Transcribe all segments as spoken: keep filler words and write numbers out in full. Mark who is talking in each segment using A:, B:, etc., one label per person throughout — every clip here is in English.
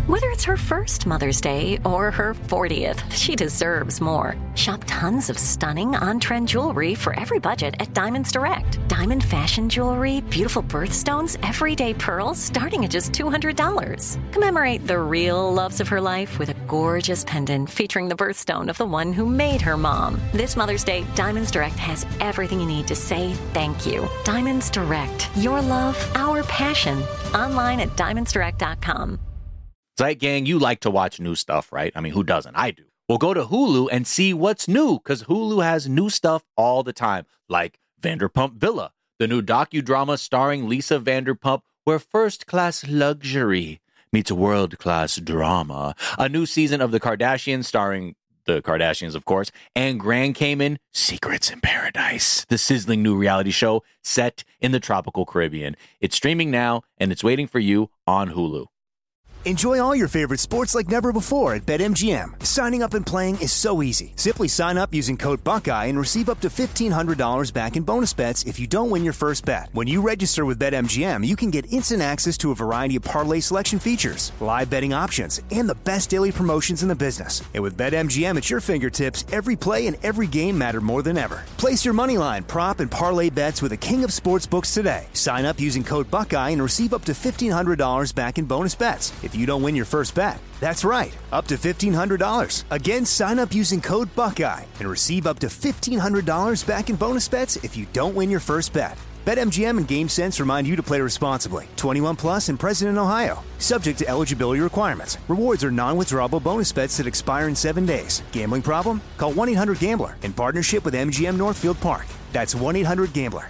A: Whether it's her first Mother's Day or her fortieth, she deserves more. Shop tons of stunning on-trend jewelry for every budget at Diamonds Direct. Diamond fashion jewelry, beautiful birthstones, everyday pearls starting at just two hundred dollars. Commemorate the real loves of her life with a gorgeous pendant featuring the birthstone of the one who made her mom. This Mother's Day, Diamonds Direct has everything you need to say thank you. Diamonds Direct. Your love, our passion. Online at diamonds direct dot com.
B: Right, gang, you like to watch new stuff, right? I mean, who doesn't? I do. Well, go to Hulu and see what's new, because Hulu has new stuff all the time, like Vanderpump Villa, the new docudrama starring Lisa Vanderpump, where first-class luxury meets world-class drama. A new season of The Kardashians starring the Kardashians, of course, and Grand Cayman, Secrets in Paradise, the sizzling new reality show set in the tropical Caribbean. It's streaming now, and it's waiting for you on Hulu.
C: Enjoy all your favorite sports like never before at BetMGM. Signing up and playing is so easy. Simply sign up using code Buckeye and receive up to fifteen hundred dollars back in bonus bets if you don't win your first bet. When you register with BetMGM, you can get instant access to a variety of parlay selection features, live betting options, and the best daily promotions in the business. And with BetMGM at your fingertips, every play and every game matter more than ever. Place your moneyline, prop, and parlay bets with the king of sportsbooks today. Sign up using code Buckeye and receive up to fifteen hundred dollars back in bonus bets if you don't win your first bet. That's right, up to fifteen hundred dollars. Again, sign up using code Buckeye and receive up to fifteen hundred dollars back in bonus bets if you don't win your first bet. BetMGM and GameSense remind you to play responsibly. twenty-one plus and present in Ohio. Subject to eligibility requirements. Rewards are non-withdrawable bonus bets that expire in seven days. Gambling problem? Call one eight hundred gambler in partnership with M G M Northfield Park. That's one eight hundred gambler.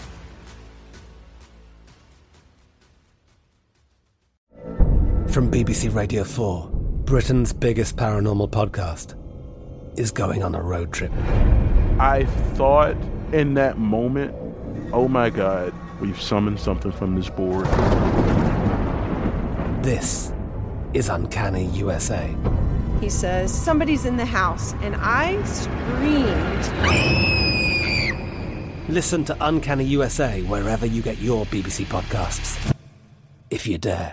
D: From B B C Radio four, Britain's biggest paranormal podcast is going on a road trip.
E: I thought in that moment, oh my God, we've summoned something from this board.
D: This is Uncanny U S A.
F: He says, somebody's in the house, and I screamed.
D: Listen to Uncanny U S A wherever you get your B B C podcasts, if you dare.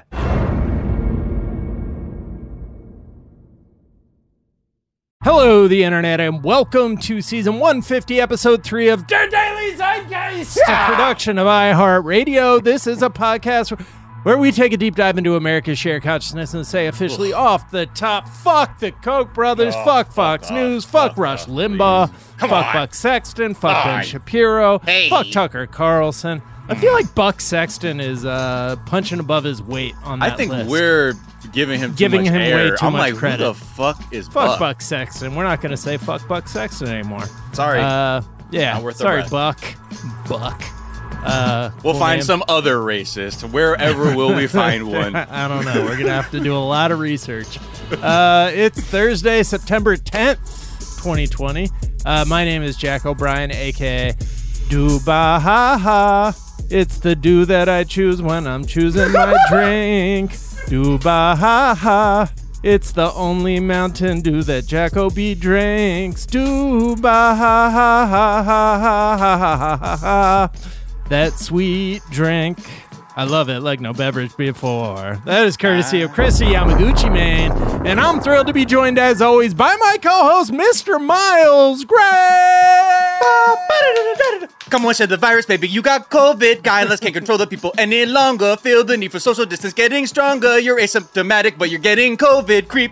G: Hello, the internet, and welcome to season one fifty, episode three of The Daily Zeitgeist, yeah! a production of iHeartRadio. This is a podcast where we take a deep dive into America's shared consciousness and say officially Ugh. off the top, fuck the Koch brothers, oh, fuck Fox fuck News, us, fuck, fuck Rush us, Limbaugh, fuck on. Buck Sexton, fuck All Ben right. Shapiro, hey. fuck Tucker Carlson. I feel like Buck Sexton is uh, punching above his weight on that
B: I think
G: list.
B: we're giving him too
G: giving
B: much
G: him
B: air.
G: way too
B: I'm
G: much
B: like,
G: credit.
B: Who the fuck is
G: fuck
B: Buck?
G: Buck Sexton? We're not going to say fuck Buck Sexton anymore.
B: Sorry.
G: Uh, yeah.
B: Not worth
G: Sorry,
B: the
G: Buck. Buck. Uh,
B: we'll
G: cool
B: find
G: name.
B: some other racist. Wherever will we find one?
G: I don't know. We're going to have to do a lot of research. Uh, it's Thursday, September tenth, twenty twenty. Uh, my name is Jack O'Brien, a k a. Doo-ba-ha-ha. It's the do that I choose when I'm choosing my drink. Doo-ba-ha-ha. It's the only Mountain Dew that Jack O.B. drinks. Doo-ba-ha-ha-ha-ha-ha-ha-ha. That sweet drink. I love it like no beverage before. That is courtesy of Chrissy Yamaguchi, man. And I'm thrilled to be joined, as always, by my co-host, Mister Miles Gray.
B: Come on, shed the virus, baby. You got COVID. Guidelines can't control the people any longer. Feel the need for social distance getting stronger. You're asymptomatic, but you're getting COVID. Creep.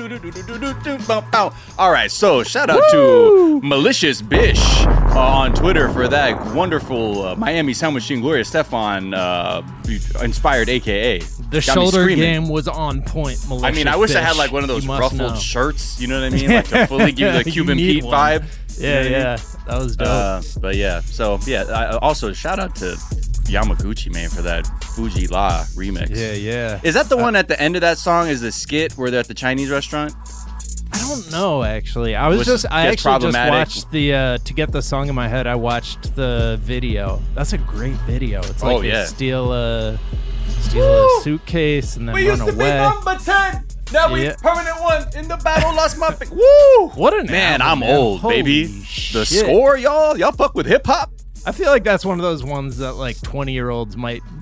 B: All right, so shout out Woo! to Malicious Bish uh, on Twitter for that wonderful uh, Miami Sound Machine Gloria Stefan uh, inspired A K A.
G: The Got shoulder game was on point, Malicious
B: I mean, I wish
G: Bish.
B: I had like one of those ruffled
G: know.
B: shirts, you know what I mean? Like to fully give you the Cuban Pete
G: one.
B: vibe.
G: Yeah, you know yeah. That was dope.
B: Uh, but yeah, so yeah, I, also shout out to Yamaguchi, man, for that Fuji La remix.
G: Yeah, yeah.
B: Is that the
G: uh,
B: one at the end of that song? Is the skit where they're at the Chinese restaurant?
G: I don't know, actually. I was
B: Which
G: just, I actually just watched the, uh, to get the song in my head, I watched the video. That's a great video. It's like
B: oh, yeah.
G: they steal a, steal a suitcase and then
B: we
G: run
B: used to
G: away.
B: be number ten. Now we
G: Yeah.
B: permanent one in the battle. Lost my pick. Woo!
G: What an
B: man!
G: album,
B: I'm
G: man.
B: old,
G: Holy
B: baby.
G: shit.
B: The score, y'all. Y'all fuck with hip hop.
G: I feel like that's one of those ones that like twenty year olds might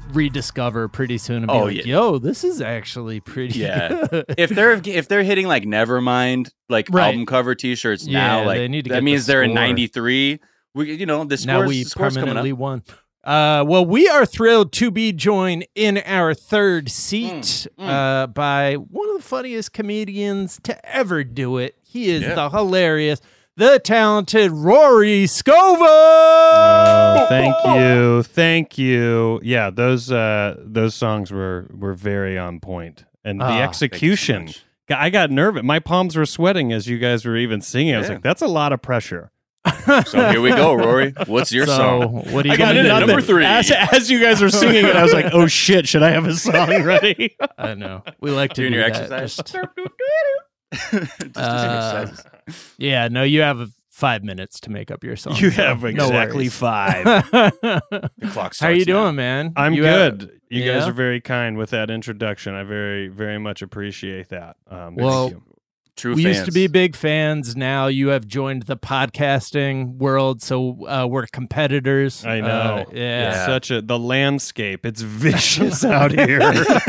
G: rediscover pretty soon and be
H: Oh,
G: like,
H: yeah.
G: yo, this is actually pretty
H: Yeah.
G: good.
H: if they're if they're hitting like Nevermind, like
G: Right.
H: album cover T-shirts
G: Yeah,
H: now, like
G: they need to
H: that
G: get the
H: means they're in
G: score.
H: ninety-three. We, you know, the
G: now
H: scores,
G: we
H: the scores coming up.
G: permanently won. Uh, well, we are thrilled to be joined in our third seat
H: Mm, mm.
G: Uh, by one of the funniest comedians to ever do it. He is
H: Yeah.
G: the hilarious, the talented Rory Scovel.
I: Oh, thank you, thank you. Yeah, those uh, those songs were were very on point, and the
G: Ah,
I: execution.
H: thank you
I: I got nervous. My palms were sweating as you guys were even singing. I was
H: Yeah.
I: like, "That's a lot of pressure."
H: So here we go, Rory. What's your
G: so,
H: song?
G: what are you
H: I got
G: gonna
H: it
G: do?
H: at number three.
I: As, as you guys were singing it, I was like, "Oh shit, should I have a song ready?"
G: I know. We like to
H: Doing
G: do
H: your
G: that.
H: exercise.
G: Just-
H: Just doing
G: Uh,
H: exercises.
G: yeah, no, you have five minutes to make up your song.
I: You
G: so
I: have
G: no
I: exactly
G: worries.
I: five.
H: The clock
G: How are you
H: starts now.
G: doing, man?
I: I'm
G: You have-
I: good. you guys
G: yeah?
I: are very kind with that introduction. I very, very much appreciate that. Um,
G: Well,
I: thank you.
H: True
G: we
H: fans.
G: used to be big fans. Now you have joined the podcasting world, so uh, we're competitors.
I: I know.
G: Uh,
I: It's
G: yeah.
I: such a the landscape. It's vicious out here.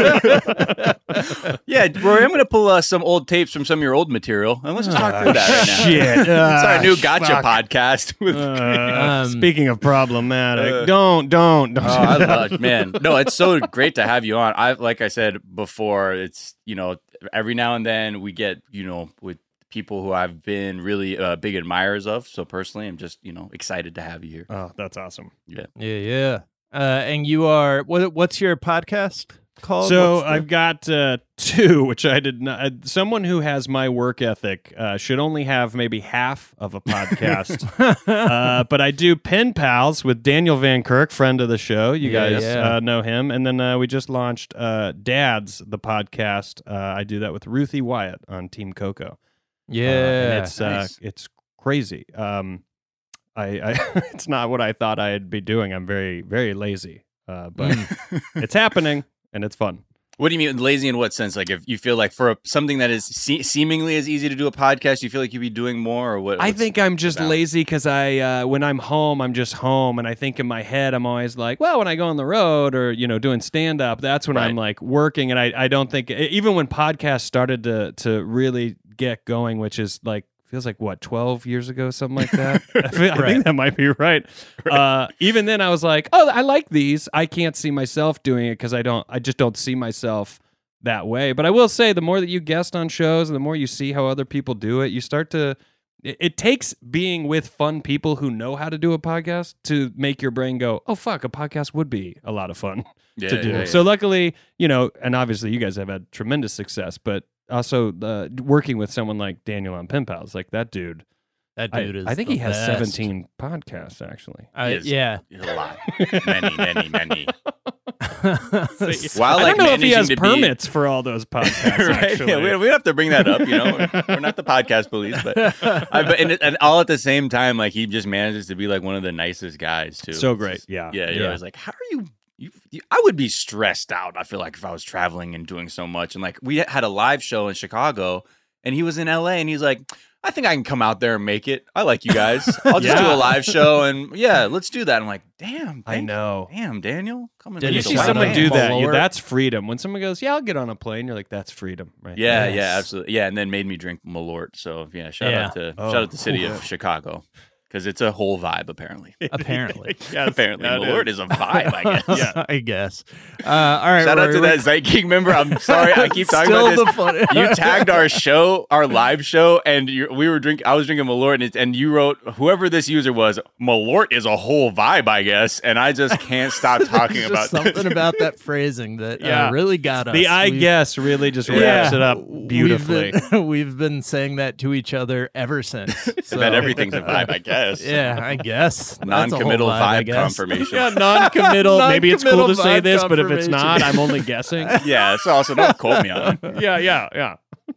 H: Yeah, Rory, I'm going to pull uh, some old tapes from some of your old material, and let's just talk through that right now.
I: Shit.
H: It's our
I: Ah,
H: new Gotcha
I: fuck.
H: podcast. With
I: Uh,
G: Um,
I: speaking of problematic,
H: Uh,
I: don't, don't, don't.
H: Oh, I love, man. No, it's so great to have you on. I like I said before, it's, you know, every now and then we get, you know, with people who I've been really uh, big admirers of. So personally, I'm just, you know, excited to have you here.
I: Oh, that's awesome.
G: Yeah, yeah. Uh, and you are what? What's your podcast called?
I: So
G: What's the-
I: I've got uh, two, which I did not. Uh, someone who has my work ethic uh, should only have maybe half of a podcast. uh, but I do Pen Pals with Daniel Van Kirk, friend of the show. You
G: Yeah,
I: guys
G: yeah.
I: Uh, know him. And then uh, we just launched uh, Dads, the podcast. Uh, I do that with Ruthie Wyatt on Team Coco.
G: yeah,
I: Uh, and it's uh,
H: nice.
I: it's crazy. Um, I, I it's not what I thought I'd be doing. I'm very very lazy, uh, but it's happening and it's fun.
H: What do you mean lazy in what sense? Like if you feel like for a, something that is se- seemingly as easy to do a podcast, you feel like you'd be doing more or what?
I: I
H: what's
I: think I'm just
H: about?
I: lazy because I uh, when I'm home, I'm just home, and I think in my head I'm always like, well, when I go on the road or you know doing stand up, that's when I'm
H: Right.
I: like working, and I I don't think even when podcasts started to to really get going, which is like. Feels like what twelve years ago, something like that. I, feel, I
G: Right.
I: think that might be right. Uh, even then, I was like, "Oh, I like these. I can't see myself doing it because I don't. I just don't see myself that way." But I will say, the more that you guest on shows, and the more you see how other people do it, you start to. It, it takes being with fun people who know how to do a podcast to make your brain go, "Oh fuck, a podcast would be a lot of fun
H: Yeah,
I: to do."
H: yeah, yeah.
I: So luckily, you know, and obviously, you guys have had tremendous success, but. Also, uh, working with someone like Daniel on Pen Pals, like that dude.
G: that
I: I,
G: dude is.
I: I think
G: the
I: he has
G: best.
I: seventeen podcasts, actually.
G: Uh,
H: He is.
G: yeah.
H: a lot, many, many, many.
I: While
H: While
I: I
H: like
I: don't know if he
H: managing
I: has
H: to be-
I: permits for all those podcasts.
H: right?
I: Actually,
H: Yeah, we, we don't have to bring that up. You know, we're not the podcast police, but, I, but and, and all at the same time, like he just manages to be like one of the nicest guys too.
I: so
H: It's
I: great.
H: just-
I: Yeah,
H: yeah. You know, it's like, how are you? You, you? I would be stressed out. I feel like if I was traveling and doing so much, and like we had a live show in Chicago, and he was in L A, and he's like, I think I can come out there and make it. I like you guys. I'll just do
I: Yeah.
H: a live show, and yeah, let's do that. I'm like, damn,
I: I
H: thank-
I: know.
H: Damn, Daniel, come and
G: Did
I: You
H: make
G: He's
H: a
I: see
G: a
H: live
I: someone
G: man.
I: do that, you,
G: Malort.
I: that's freedom. When someone goes, "Yeah, I'll get on a plane," you're like, "That's freedom." Right?
H: Yeah,
G: Yes.
H: yeah, absolutely. Yeah, and then made me drink Malort. So yeah, shout
G: Yeah.
H: out to
I: Oh.
H: shout out to the city of Chicago because it's a whole vibe apparently.
G: Apparently.
H: apparently,
I: that
H: Malort is. a vibe. I guess.
I: Yeah.
G: I guess. Uh, all right.
H: Shout out
G: Rory,
H: to
G: we're-
H: that Zeit King member. I'm sorry, I keep talking
G: Still
H: about
G: the
H: this.
G: fun-
H: You tagged our show, our live show, and you, we were drinking. I was drinking Malort, and, it, and you wrote whoever this user was. Malort is a whole vibe, I guess, and I just can't stop talking
G: There's
H: about
G: just something
H: this.
G: about that phrasing that
I: Yeah.
G: uh, really got us.
I: The I
G: We've-
I: guess really just wraps
G: Yeah.
I: it up beautifully.
G: We've been, we've been saying that to each other ever since. So,
H: that everything's a vibe, I guess.
G: Yeah, I guess. That's a whole
H: Non-committal
G: vibe, I
H: vibe
G: guess.
H: confirmation.
I: Yeah, non-committal. Maybe it's cool
G: Non-committal
I: to say
G: vibe
I: this, but if it's
G: confirmation.
I: not, I'm only guessing.
H: Yeah, so also don't quote me on it.
I: yeah, yeah, yeah.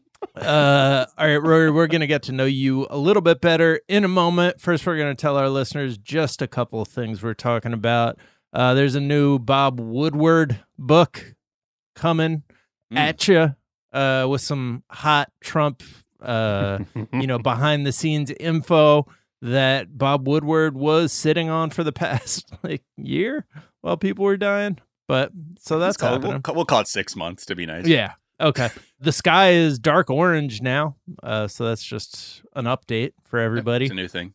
G: Uh, all right, Rory, we're going to get to know you a little bit better in a moment. First, we're going to tell our listeners just a couple of things we're talking about. Uh, there's a new Bob Woodward book coming
H: Mm.
G: at you uh, with some hot Trump, uh, you know, behind the scenes info that Bob Woodward was sitting on for the past like year while people were dying. But so that's
H: Call it-
G: happening.
H: we'll, ca- we'll call it six months to be nice.
G: Yeah. Okay. The sky is dark orange now. Uh, so that's just an update for everybody.
H: It's a new thing.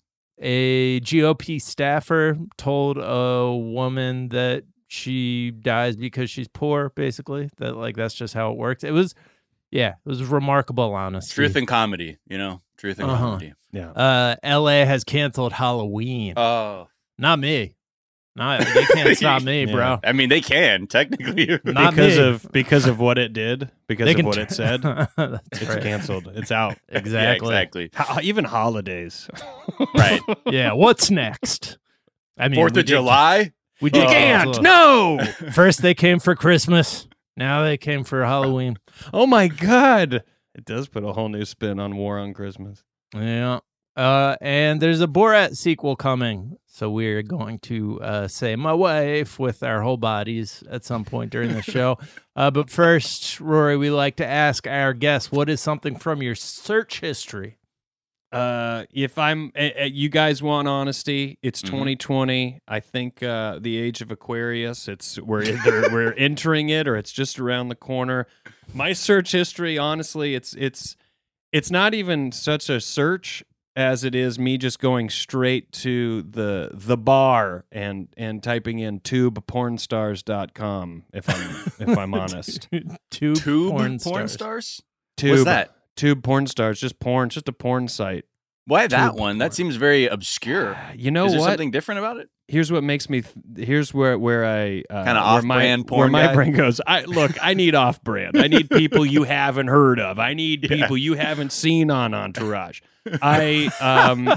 G: A G O P staffer told a woman that she dies because she's poor, basically. That like that's just how it works. It was, yeah, it was remarkable, honestly.
H: Truth and comedy, you know? Truth and
G: Uh-huh.
H: comedy.
I: Yeah.
G: Uh, L A has canceled Halloween.
H: Oh.
G: Not me. Not they can't stop me,
I: Yeah.
G: bro.
H: I mean, they can, technically.
G: Not
I: because
G: me.
I: of because of what it did, because
G: They
I: of
G: can
I: what
G: t-
I: it said,
G: That's
I: it's
G: right.
I: canceled. It's out.
G: Exactly.
H: Yeah, exactly.
I: Ho- even holidays.
H: Right.
G: Yeah. What's next? I mean,
H: Fourth
G: we
H: of
G: did-
H: July?
G: We did
I: You can't.
G: cancel.
I: No.
G: First they came for Christmas. Now they came for Halloween.
I: Oh my God. It does put a whole new spin on War on Christmas.
G: Yeah. Uh, and there's a Borat sequel coming. So we're going to uh, say my wife with our whole bodies at some point during the show. Uh, but first, Rory, we like to ask our guests, what is something from your search history?
I: Uh, if I'm, uh, uh, you guys want honesty, it's
H: Mhm.
I: twenty twenty. I think uh, the age of Aquarius. It's we're either we're entering it or it's just around the corner. My search history, honestly, it's it's it's not even such a search as it is me just going straight to the the bar and and typing in tube porn stars dot com if I'm if I'm honest.
G: Tube,
H: Tube
G: porn,
H: porn,
G: stars.
H: stars?
I: Tube,
H: What's that?
I: Tube porn stars, just porn, just a porn site.
H: Why that
I: Tube
H: one?
I: porn.
H: That seems very obscure.
I: You know
H: Is there
I: what?
H: something different about it?
I: Here's what makes me. Th- here's where where I uh,
H: Kinda
I: where my-
H: off-brand
I: Where
H: porn
I: my
H: guy?
I: brain goes. I look. I need off-brand. I need people you haven't heard of. I need people you haven't seen on Entourage. I um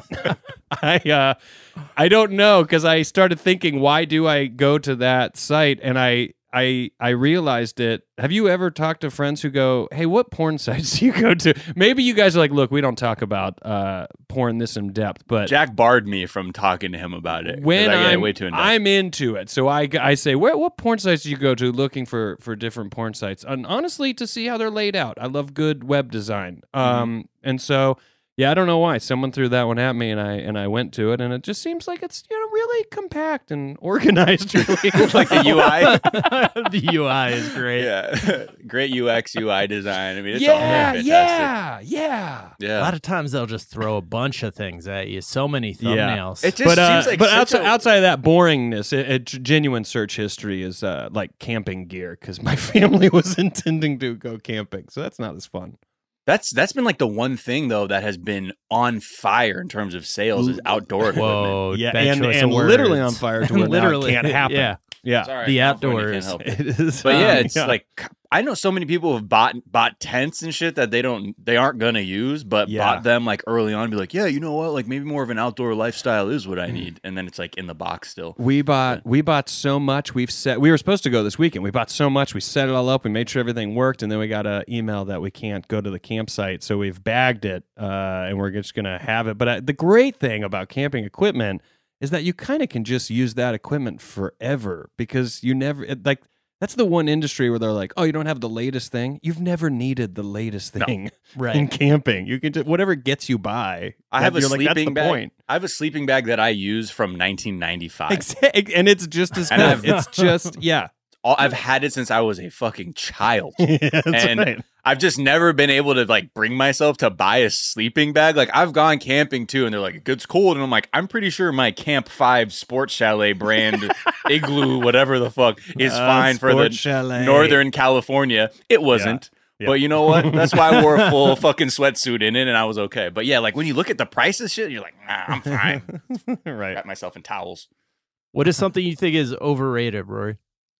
I: I uh I don't know because I started thinking, why do I go to that site? And I I I realized it. Have you ever talked to friends who go, "Hey, what porn sites do you go to?" Maybe you guys are like, "Look, we don't talk about uh porn this in depth," but
H: Jack barred me from talking to him about it. 'cause
I: when
H: I get
I: I'm,
H: way too in-depth.
I: I'm into it, so I, I say, where what porn sites do you go to looking for for different porn sites? And honestly, to see how they're laid out, I love good web design. Um, and so yeah, I don't know why someone threw that one at me, and I and I went to it, and it just seems like it's you know really compact and organized. Really,
H: like the U I.
G: The U I is great.
H: Yeah. Great U X, U I design. I mean, it's all
I: yeah,
H: fantastic.
I: yeah, yeah.
G: A
H: Yeah.
G: lot of times they'll just throw a bunch of things at you. So many
I: Yeah.
G: thumbnails.
H: It just
I: But uh,
H: seems like
I: but
H: such
I: outside,
H: a-
I: outside of that boringness, a, a genuine search history is uh, like camping gear because my family was intending to go camping, so that's not as fun.
H: That's that's been like the one thing though that has been on fire in terms of sales is outdoor equipment.
G: Whoa,
I: Yeah,
G: bad
I: and,
G: choice
I: and
G: of
I: literally
G: words.
I: on fire to where
G: Literally,
I: now it can't happen.
G: yeah.
I: Yeah,
H: Sorry,
G: The
H: California
G: outdoors.
H: can't help it.
I: it is.
H: But yeah,
I: um,
H: it's like I know so many people have bought bought tents and shit that they don't they aren't gonna use, but
I: Yeah.
H: bought them like early on and be like, yeah, you know what? Like maybe more of an outdoor lifestyle is what I need. And then it's like in the box still.
I: we bought we bought so much. We've set. We were supposed to go this weekend. We bought so much. We set it all up. We made sure everything worked, and then we got an email that we can't go to the campsite. So we've bagged it, uh, and we're just gonna have it. But uh, the great thing about camping equipment is that you kind of can just use that equipment forever because you never it, like. That's the one industry where they're like, "Oh, you don't have the latest thing. You've never needed the latest thing
G: Right.
I: in camping. You can just whatever gets you by."
H: I have a
I: You're like, "That's
H: sleeping
I: the
H: bag.
I: point."
H: I have a sleeping bag that I use from nineteen ninety-five.
I: Exactly. And it's just as
H: And
I: good.
H: I've-
I: It's just yeah.
H: All, I've had it since I was a fucking child.
I: Yeah, that's
H: and
I: right.
H: I've just never been able to like bring myself to buy a sleeping bag. Like I've gone camping too, and they're like, "It's cold," and I'm like, "I'm pretty sure my Camp Five Sports Chalet brand igloo, whatever the fuck, is
I: Uh,
H: fine for the
I: Sports Chalet.
H: Northern California." It wasn't.
I: Yeah.
H: But you know what? That's why I wore a full fucking sweatsuit in it, and I was okay. But yeah, like when you look at the price of shit, you're like, "Nah, I'm fine."
I: Right.
H: Wrap myself in towels.
G: What is something you think is overrated, Rory?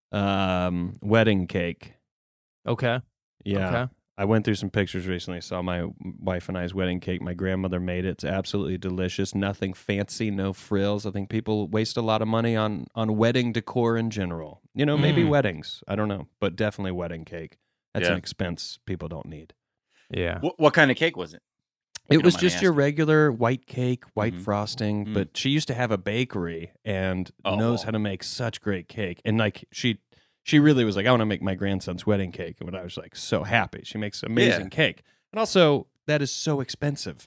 I: Um, wedding cake.
G: Okay.
I: Yeah.
G: Okay.
I: I went through some pictures recently. Saw my wife and I's wedding cake. My grandmother made it. It's absolutely delicious. Nothing fancy, no frills. I think people waste a lot of money on on wedding decor in general. You know, maybe
G: Mm.
I: weddings. I don't know, but definitely wedding cake. That's
H: Yeah.
I: an expense people don't need.
G: Yeah.
H: What, what kind of cake was it?
I: It
H: don't
I: was
H: mind me
I: just your
H: asking.
I: regular white cake, white
H: Mhm.
I: frosting,
H: Mm.
I: but she used to have a bakery and
H: Oh.
I: knows how to make such great cake. And like she she really was like, I want to make my grandson's wedding cake. And I was like so happy. She makes amazing
H: Yeah.
I: cake. And also that is so expensive.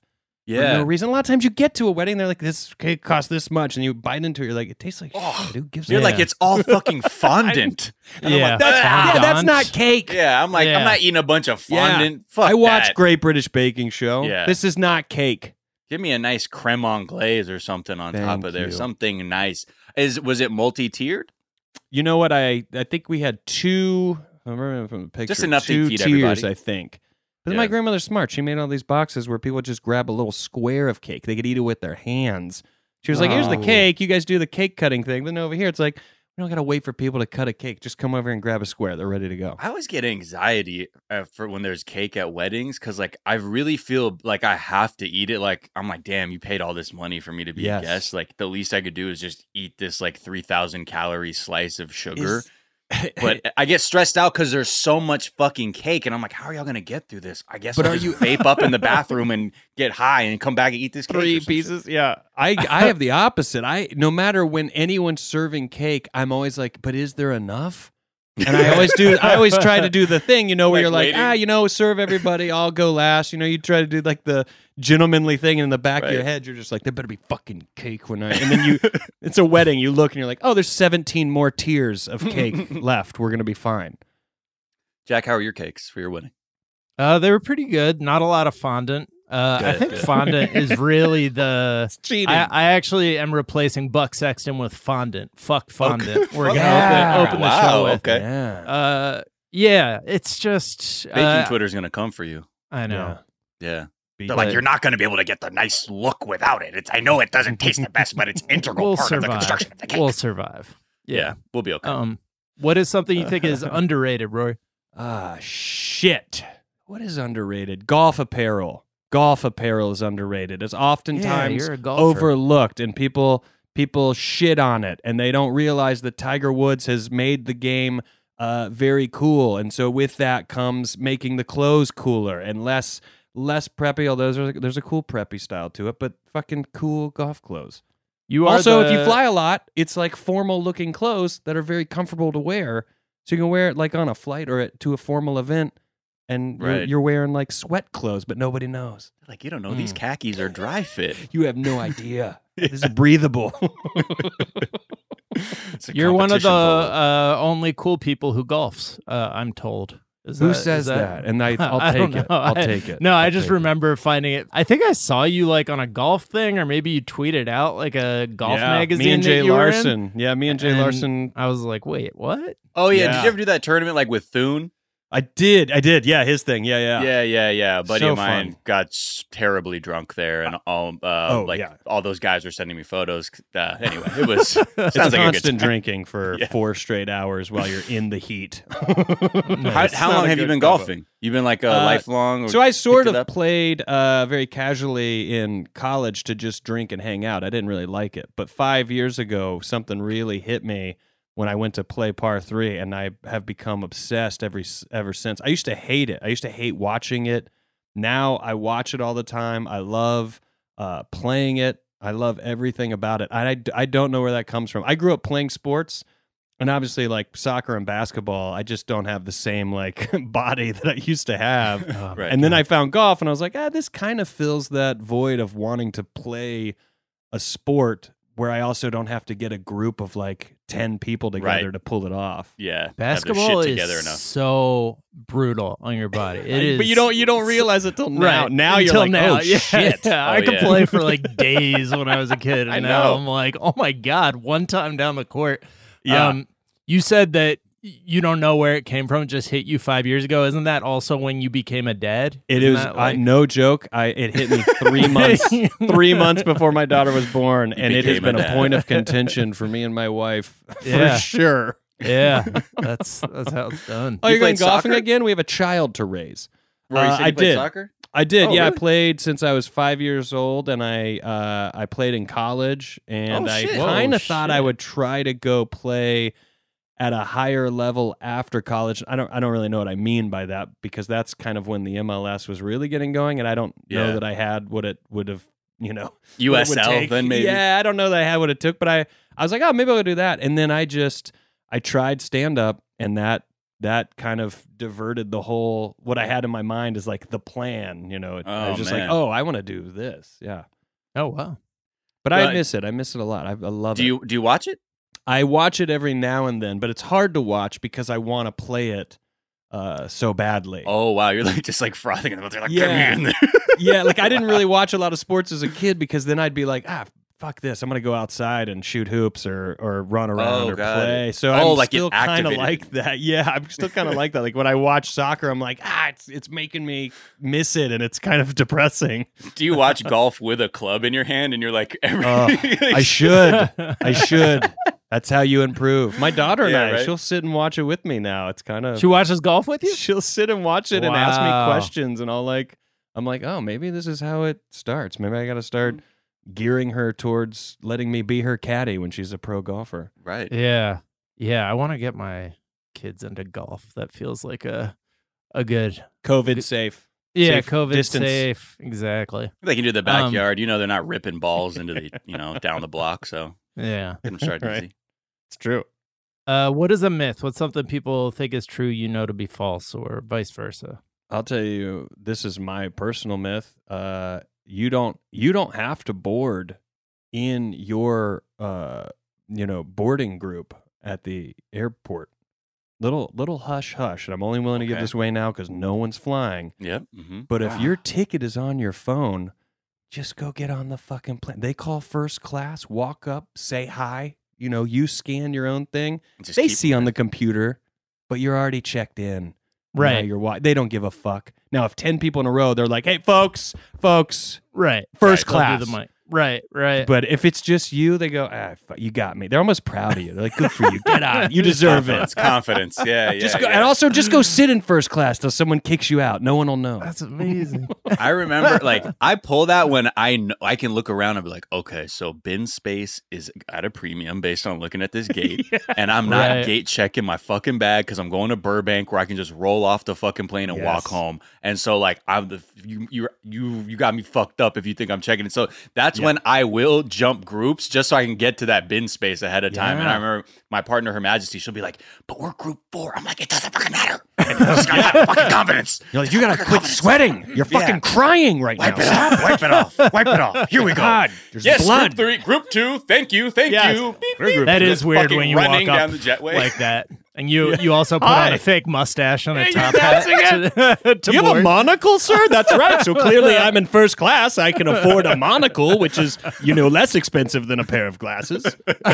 H: Yeah.
I: For no reason. A lot of times you get to a wedding, they're like, this cake costs this much, and you bite into it, you're like, it tastes like oh, shit. Who gives
H: You're
I: a
H: like, it's all fucking fondant. And I'm
G: Yeah.
H: like,
I: that's,
H: "Ah."
I: yeah, that's not cake.
H: Yeah, I'm like,
G: Yeah.
H: I'm not eating a bunch of
I: Yeah.
H: fondant. Fuck
I: I watch
H: that.
I: Great British Baking Show.
H: Yeah.
I: This is not cake.
H: Give me a nice creme anglaise or something on top
I: Thank
H: of there.
I: you.
H: Something nice. Is was it multi-tiered?
I: You know what? I I think we had two. I remember from the picture.
H: Just enough to
I: two
H: feed
I: tiers,
H: everybody.
I: I think. But
H: Yeah.
I: my grandmother's smart. She made all these boxes where people would just grab a little square of cake. They could eat it with their hands. She was like, "Here's the
H: Oh.
I: cake. You guys do the cake cutting thing." Then over here, it's like we don't gotta wait for people to cut a cake. Just come over and grab a square. They're ready to go.
H: I always get anxiety uh, for when there's cake at weddings because, like, I really feel like I have to eat it. Like, I'm like, damn, you paid all this money for me to be
I: Yes.
H: a guest. Like, the least I could do is just eat this like three thousand calorie slice of sugar.
I: Is-
H: But I get stressed out because there's so much fucking cake, and I'm like, how are y'all gonna get through this? I guess
I: But
H: I'll
I: are
H: just
I: you-
H: vape up in the bathroom and get high and come back and eat this cake or
I: Three
H: some
I: pieces,
H: shit.
I: yeah. I I have the opposite. I no matter when anyone's serving cake, I'm always like, but is there enough? And I always do. I always try to do the thing, you know, where
H: Like
I: you're like,
H: waiting?
I: ah, you know, serve everybody. I'll go last. You know, you try to do like the gentlemanly thing, and in the back of your
H: Right.
I: head, you're just like, there better be fucking cake when I. And then you, it's a wedding. You look and you're like, oh, there's seventeen more tiers of cake left. We're gonna be fine.
H: Jack, how are your cakes for your wedding?
G: Uh, they were pretty good. Not a lot of fondant. Uh, I
H: Good,
G: think
H: good.
G: fondant is really the.
I: Cheating.
G: I, I actually am replacing Buck Sexton with fondant. Fuck fondant. We're gonna
I: Yeah.
G: open, open the
H: Wow,
G: show with.
H: okay.
I: Yeah.
G: Uh, yeah, it's just.
H: Baking
G: uh,
H: Twitter's gonna come for you.
G: I know.
H: Yeah.
I: Be-
H: They're like, you're not going to be able to get the nice look without it. It's, I know it doesn't taste the best, but it's integral
G: We'll
H: part of the
G: survive.
H: construction of the cake.
G: We'll survive.
H: yeah.
G: Yeah.
H: we'll be okay.
G: Um, what is something you think is underrated, Roy?
I: Ah, shit. What is underrated? Golf apparel. Golf apparel is underrated. It's oftentimes
G: you're a golfer.
I: overlooked, and people people shit on it, and they don't realize that Tiger Woods has made the game uh, very cool, and so with that comes making the clothes cooler and less less preppy. Although there's a, there's a cool preppy style to it, but fucking cool golf clothes.
G: You are
I: Also, if you
G: the-
I: fly a lot, it's like formal looking clothes that are very comfortable to wear. So you can wear it like on a flight or at, to a formal event, and you're,
H: Right.
I: you're wearing like sweat clothes, but nobody knows.
H: like, you don't know, these khakis are dry fit.
I: You have no idea. This is breathable.
H: It's a
G: You're one of the
H: competition polo.
G: uh, only cool people who golfs. Uh, I'm told. Is
I: Who
G: that-
I: says
G: is
I: that? And I, I'll
G: I
I: take
G: don't
I: it.
G: know.
I: I'll
G: I-
I: take it.
G: No, I
I: I'll
G: just
I: take it.
G: remember finding it. I think I saw you like on a golf thing, or maybe you tweeted out like a golf
I: Yeah,
G: magazine.
I: Me and
G: that
I: Jay
G: you were in.
I: Larson. Yeah, me and Jay
G: And
I: Larson.
G: I was like, wait, what?
H: Oh, yeah.
I: Yeah.
H: Did you ever do that tournament like with Thune?
I: I did. I did. Yeah, his thing. Yeah, yeah.
H: Yeah, yeah, yeah. A buddy
I: So
H: of mine
I: fun.
H: got s- terribly drunk there, and all uh,
I: Oh,
H: like
I: yeah.
H: all those guys were sending me photos. Uh, anyway, it was
I: It's
H: sounds
I: a
H: like a good
I: constant
H: time.
I: drinking for
H: Yeah.
I: four straight hours while you're in the heat.
H: How,
I: It's
H: how
I: not
H: long
I: a
H: have you
I: good
H: been
I: combo.
H: golfing? You've been like a
I: Uh,
H: lifelong. Or
I: So I sort
H: picked it
I: of
H: up?
I: played uh, very casually in college to just drink and hang out. I didn't really like it. But five years ago, something really hit me when I went to play par three, and I have become obsessed every ever since. I used to hate it. I used to hate watching it. Now I watch it all the time. I love uh, playing it. I love everything about it. I, I don't know where that comes from. I grew up playing sports. And obviously, like soccer and basketball, I just don't have the same like body that I used to have.
H: Right.
I: And then I found golf, and I was like, ah, this kind of fills that void of wanting to play a sport where I also don't have to get a group of like ten people together
H: Right.
I: to pull it off.
H: Yeah, have their
G: Basketball
H: shit
G: is
H: together enough.
G: so brutal on your body. It is,
I: But you don't you don't realize it till now.
G: Right.
I: Now you're
G: Until
I: like,
G: now.
I: oh
G: yeah.
I: shit.
G: Yeah, I
H: Oh,
G: could
H: yeah.
G: play for like days when I was a kid, and
I: I
G: now
I: know.
G: I'm like, oh my god! One time down the court,
I: Yeah.
G: Um, you said that you don't know where it came from. It just hit you five years ago. Isn't that also when you became a dad?
I: It
G: Isn't
I: is
G: that
I: I,
G: like-
I: no joke. I it hit me three months three months before my daughter was born, and it has
H: became a
I: been a
H: dad.
I: point of contention for me and my wife for
G: Yeah.
I: sure.
G: yeah, that's that's how it's done.
I: Oh,
H: You
I: you're going
H: played
I: golfing
H: soccer?
I: again? We have a child to raise.
H: Rory, you
I: Uh,
H: said
I: I
H: you played
I: did.
H: soccer?
I: I did,
H: Oh,
I: yeah. I
H: really?
I: played since I was five years old, and I uh, I played in college, and
H: Oh,
I: I
H: shit.
I: kind
G: Whoa,
I: of thought I
G: shit.
I: would try to go play at a higher level after college. I don't I don't really know what I mean by that, because that's kind of when the M L S was really getting going, and I don't know
H: Yeah.
I: that I had what it would have, you know, what it would
H: U S L
I: take.
H: then maybe.
I: Yeah, I don't know that I had what it took, but I I was like, oh, maybe I'll do that, and then I just I tried stand up, and that that kind of diverted the whole, what I had in my mind is like the plan, you know. It, I
H: Oh,
I: was just
H: man.
I: like, oh, I want to do this. Yeah.
G: Oh, wow.
I: But
H: But-
I: I miss it. I miss it a lot. I, I love
H: Do
I: it.
H: you do you watch it?
I: I watch it every now and then, but it's hard to watch because I want to play it uh, so badly.
H: Oh wow, you're like just like frothing in the mouth. You're like,
I: Yeah.
H: get me in there.
I: Yeah, like I didn't really watch a lot of sports as a kid because then I'd be like, ah, fuck this. I'm going to go outside and shoot hoops or or run around
H: Oh,
I: or
H: got
I: play.
H: it.
I: So
H: Oh,
I: I'm
H: like it
I: still kind of
H: activated
I: like that. Yeah, I'm still kind of like that. Like when I watch soccer, I'm like, ah, it's it's making me miss it and it's kind of depressing.
H: Do you watch golf with a club in your hand and you're like, every-
I: Uh, I should. I should. That's how you improve. My daughter and
H: Yeah,
I: I,
H: right?
I: she'll sit and watch it with me now. It's kind of
G: She watches golf with you?
I: she'll sit and watch it and ask me
G: Wow.
I: questions and I'll like I'm like, oh, maybe this is how it starts. Maybe I got to start gearing her towards letting me be her caddy when she's a pro golfer.
H: right?
G: Yeah. Yeah. I want to get my kids into golf. That feels like a a good.
I: COVID safe.
G: Yeah,
I: Safe
G: COVID
I: distance.
G: safe. Exactly.
H: They can do the
G: Um,
H: backyard. you know, they're not ripping balls into the you know down the block. So
G: Yeah.
H: get them started
I: Right.
H: easy.
I: It's true.
G: Uh, what is a myth? What's something people think is true you know to be false, or vice versa?
I: I'll tell you, this is my personal myth. Uh, you don't you don't have to board in your uh, you know boarding group at the airport. Little little hush hush, and I'm only willing to give
H: Okay.
I: this away now because no one's flying.
H: Yep. Mm-hmm.
I: But if your ticket is on your phone, just go get on the fucking plane. They call first class, walk up, say hi. You know, you scan your own thing.
H: Just
I: They
H: keep
I: see on
H: moving.
I: the computer, but you're already checked in.
G: Right.
I: Now you're wa- they don't give a fuck. Now, if ten people in a row, they're like, hey, folks, folks,
G: Right.
I: first
G: Right, they'll do
I: class.
G: the mic. Right. Right.
I: But if it's just you, they go, ah, fu- you got me. They're almost proud of you. They're like, good for you. Get on. You deserve it.
H: Confidence, confidence. Yeah, yeah.
I: Just go,
H: yeah.
I: and also just go sit in first class till someone kicks you out. No one will know.
G: That's amazing.
H: I remember, like, I pull that when I know, I can look around and be like, okay, so bin space is at a premium based on looking at this gate, and I'm not
G: Right.
H: gate checking my fucking bag because I'm going to Burbank where I can just roll off the fucking plane and walk
I: Yes.
H: home. And so, like, I'm the you you you you got me fucked up if you think I'm checking it. So that's when I will jump groups just so I can get to that bin space ahead of time. And I
G: Yeah.
H: remember my partner, Her Majesty, she'll be like, "But we're group four." I'm like, "It doesn't fucking matter. You just gotta have fucking confidence."
I: You're like, you gotta quit sweating. You're fucking crying right
H: Wipe
I: now.
H: it off. Wipe it off. Wipe it off. Here we go.
I: God, there's
H: yes,
I: blood.
H: group three, group two. Thank you. Thank
I: Yes.
H: you. Beep,
I: We're
H: beep.
I: group
G: That
I: two.
G: is weird
H: Fucking
G: when you
H: running
G: walk
H: down
G: up
H: the jetway.
G: like that, and you you also put
I: Hi.
G: on a fake mustache and a
I: Yeah,
G: top
I: that's
G: hat. To, to
I: Do you have a
G: board.
I: monocle, sir? That's right. So clearly I'm in first class. I can afford a monocle, which is, you know, less expensive than a pair of glasses.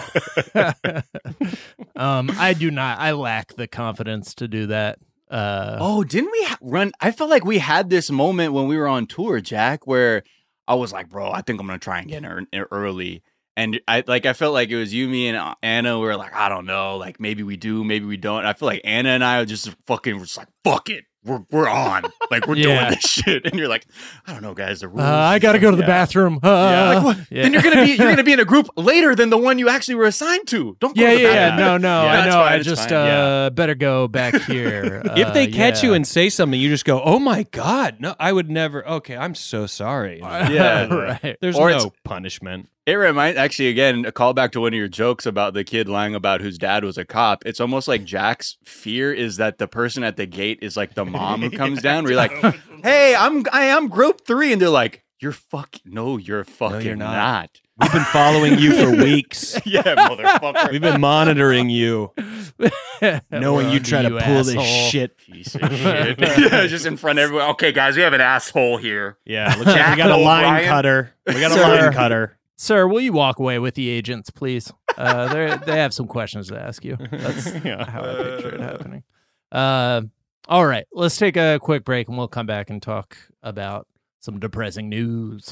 G: um, I do not. I lack the confidence to do that. Uh,
H: Oh, didn't we ha- run? I felt like we had this moment when we were on tour, Jack, where I was like, bro, I think I'm going to try and get in er- early. And I like, I felt like it was you, me, and Anna. We were like, I don't know, like maybe we do, maybe we don't. I feel like Anna and I are just fucking, we're just like, fuck it, we're we're on, like we're
G: Yeah.
H: doing this shit. And you're like, I don't know, guys, the rules.
G: uh, I got to go to the
H: Yeah.
G: bathroom. Uh,
H: Yeah. Like, what?
G: yeah.
H: Then you're gonna be you're gonna be in a group later than the one you actually were assigned to. Don't go
G: Yeah,
H: to the
G: yeah, yeah.
H: bathroom.
G: No, no.
H: Yeah,
G: I
H: it's
G: know.
H: fine,
G: I
H: it's
G: just
H: fine.
G: uh,
H: Yeah.
G: better go back here.
I: If
G: Uh,
I: they catch
G: yeah.
I: you and say something, you just go, oh my God. No, I would never. Okay, I'm so sorry.
H: Yeah.
G: right.
I: There's
H: Or
I: no
H: it's-
I: punishment.
H: It reminds actually again a callback to one of your jokes about the kid lying about whose dad was a cop. It's almost like Jack's fear is that the person at the gate is like the mom who comes down. Where you're like, "Hey, I'm I am group three," and they're like, "You're fucking no, you're fucking
I: you're not.
H: not."
I: We've been following you for weeks.
H: Yeah, motherfucker.
I: We've been monitoring you, knowing
G: We're
I: you try to
G: under you,
I: pull this
G: asshole.
I: shit.
H: Piece of shit. Yeah, just in front of everyone. Okay, guys, we have an asshole here.
I: Yeah, looks like we got a
H: Jack
I: line
H: O'Brien.
I: cutter. We got a
G: Sir.
I: line cutter.
G: Sir, will you walk away with the agents, please? Uh, they they have some questions to ask you. That's
I: Yeah.
G: how I picture it happening. Uh, all right, let's take a quick break and we'll come back and talk about some depressing news.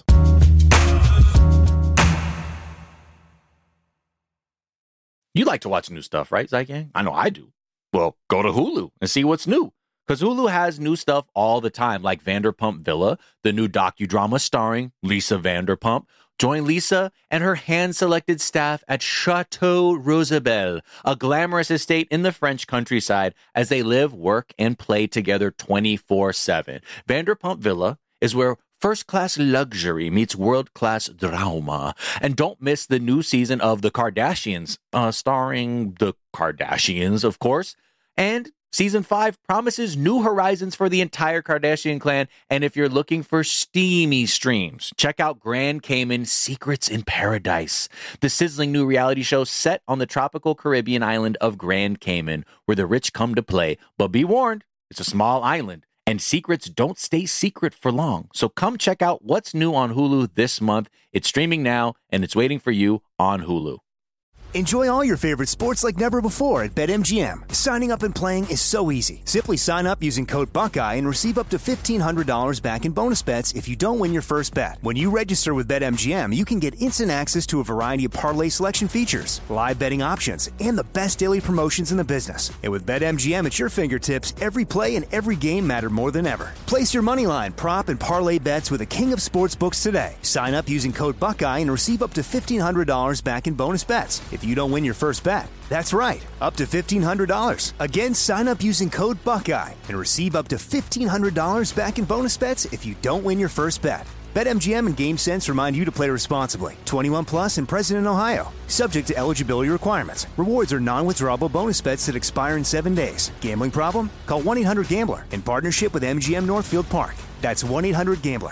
B: You like to watch new stuff, right, Zygang? I know I do. Well, go to Hulu and see what's new. Because Hulu has new stuff all the time, like Vanderpump Villa, the new docudrama starring Lisa Vanderpump. Join Lisa and her hand-selected staff at Chateau Rosabelle, a glamorous estate in the French countryside, as they live, work, and play together twenty-four seven. Vanderpump Villa is where first-class luxury meets world-class drama. And don't miss the new season of The Kardashians, uh, starring the Kardashians, of course. And Season five promises new horizons for the entire Kardashian clan, and if you're looking for steamy streams, check out Grand Cayman Secrets in Paradise, the sizzling new reality show set on the tropical Caribbean island of Grand Cayman, where the rich come to play. But be warned, it's a small island, and secrets don't stay secret for long. So come check out what's new on Hulu this month. It's streaming now, and it's waiting for you on Hulu.
C: Enjoy all your favorite sports like never before at BetMGM. Signing up and playing is so easy. Simply sign up using code Buckeye and receive up to fifteen hundred dollars back in bonus bets if you don't win your first bet. When you register with BetMGM, you can get instant access to a variety of parlay selection features, live betting options, and the best daily promotions in the business. And with BetMGM at your fingertips, every play and every game matter more than ever. Place your moneyline, prop, and parlay bets with the king of sportsbooks today. Sign up using code Buckeye and receive up to fifteen hundred dollars back in bonus bets if you don't win your first bet. That's right, up to fifteen hundred dollars. Again, sign up using code Buckeye and receive up to fifteen hundred dollars back in bonus bets if you don't win your first bet. BetMGM and GameSense remind you to play responsibly. twenty-one plus and present in Ohio. Subject to eligibility requirements. Rewards are non-withdrawable bonus bets that expire in seven days. Gambling problem? Call one eight hundred gambler in partnership with M G M Northfield Park. That's one eight hundred gambler.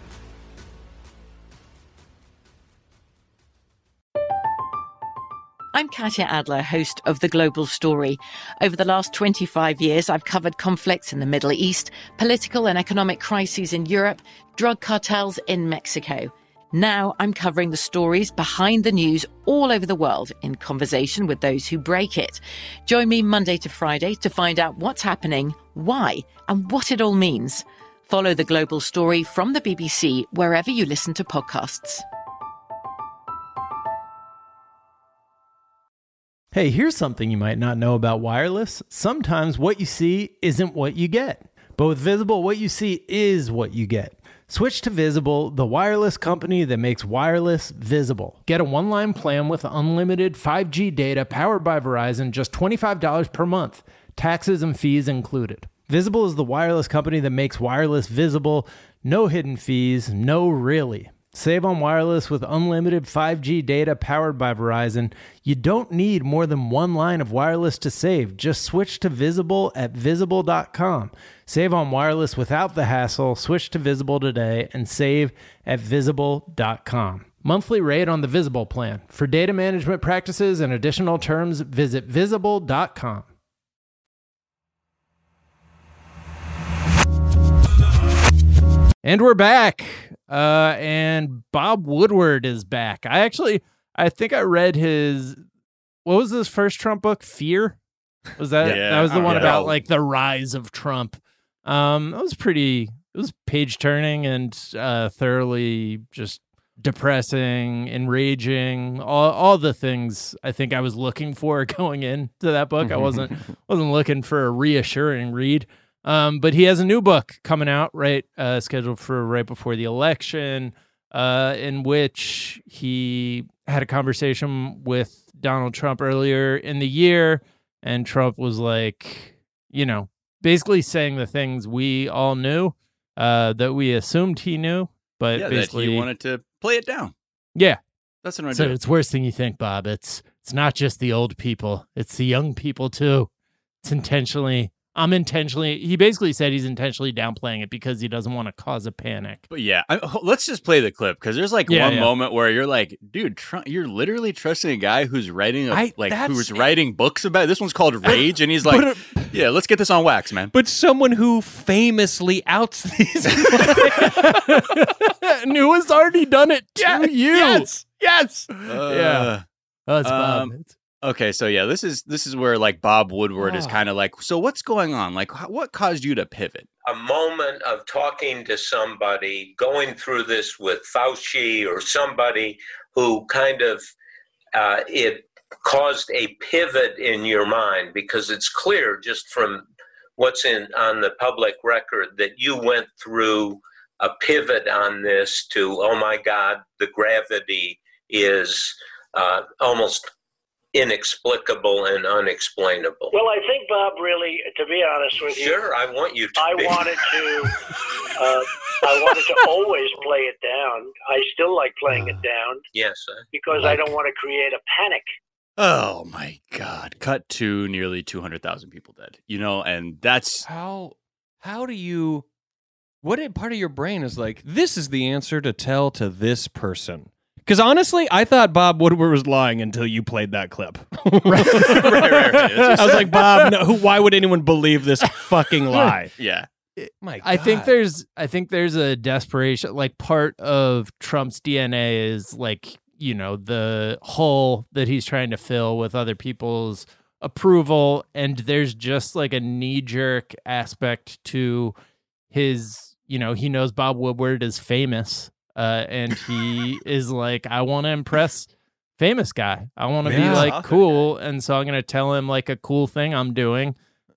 J: I'm Katya Adler, host of The Global Story. Over the last twenty-five years, I've covered conflicts in the Middle East, political and economic crises in Europe, drug cartels in Mexico. Now I'm covering the stories behind the news all over the world in conversation with those who break it. Join me Monday to Friday to find out what's happening, why, and what it all means. Follow The Global Story from the B B C wherever you listen to podcasts.
G: Hey, here's something you might not know about wireless. Sometimes what you see isn't what you get. But with Visible, what you see is what you get. Switch to Visible, the wireless company that makes wireless visible. Get a one-line plan with unlimited five G data powered by Verizon, just twenty-five dollars per month. Taxes and fees included. Visible is the wireless company that makes wireless visible. No hidden fees, no really. Save on wireless with unlimited five G data powered by Verizon. You don't need more than one line of wireless to save. Just switch to Visible at visible dot com. Save on wireless without the hassle. Switch to Visible today and save at visible dot com. Monthly rate on the Visible plan. For data management practices and additional terms, visit visible dot com. And we're back. Uh, and Bob Woodward is back. I actually, I think I read his, what was his first Trump book? Fear? Was that,
H: Yeah,
G: that was the one
H: yeah.
G: about like the rise of Trump. Um, that was pretty, it was page turning and, uh, thoroughly just depressing, enraging, all, all the things I think I was looking for going into that book. I wasn't, wasn't looking for a reassuring read. Um, but he has a new book coming out, right, uh, scheduled for right before the election, uh, in which he had a conversation with Donald Trump earlier in the year, and Trump was like, you know, basically saying the things we all knew, uh, that we assumed he knew, but
H: yeah,
G: basically
H: that he wanted to play it down.
G: Yeah.
H: That's an idea.
G: So it's worse than you think, Bob. It's it's not just the old people; it's the young people too. It's intentionally. I'm intentionally, he basically said he's intentionally downplaying it because he doesn't want to cause a panic.
H: But yeah, I, let's just play the clip because there's like
G: Yeah,
H: one
G: yeah.
H: moment where you're like, dude, Trump, you're literally trusting a guy who's writing a,
G: I-
H: like
G: that's-
H: who's writing books about it. This one's called Rage, and he's like,
I: But,
H: yeah, let's get this on wax, man.
I: But someone who famously outs these.
G: And who has already done it to
I: Yeah,
G: you.
I: yes, yes.
H: Uh,
G: Yeah. Oh, it's Bob.
H: um, Okay, so yeah, this is this is where like Bob Woodward is
G: Oh.
H: kind of like, so what's going on? Like, h- what caused you to pivot?
K: A moment of talking to somebody, going through this with Fauci or somebody who kind of, uh, it caused a pivot in your mind, because it's clear just from what's in on the public record that you went through a pivot on this to, oh my God, the gravity is uh, almost inexplicable and unexplainable.
L: Well, I think, Bob, really, to be honest with you,
K: Sure, I want you to
L: I
K: be.
L: wanted to, uh, I wanted to always play it down. I still like playing it down
K: Yes, sir.
L: because I don't want to create a panic.
H: Oh my God! Cut to nearly two hundred thousand people dead. You know, and that's
I: how. How do you? What part of your brain is like, this is the answer to tell to this person? Because honestly, I thought Bob Woodward was lying until you played that clip. right,
H: right, right, right.
I: I was like, Bob, no, who, why would anyone believe this fucking lie?
H: Yeah.
I: My God.
G: I think there's I think there's a desperation, like part of Trump's D N A is like, you know, the hole that he's trying to fill with other people's approval, and there's just like a knee-jerk aspect to his, you know, he knows Bob Woodward is famous, uh, and he is like, I want to impress famous guy. I want to
I: Yeah.
G: be like cool, and so I'm going to tell him like a cool thing I'm doing.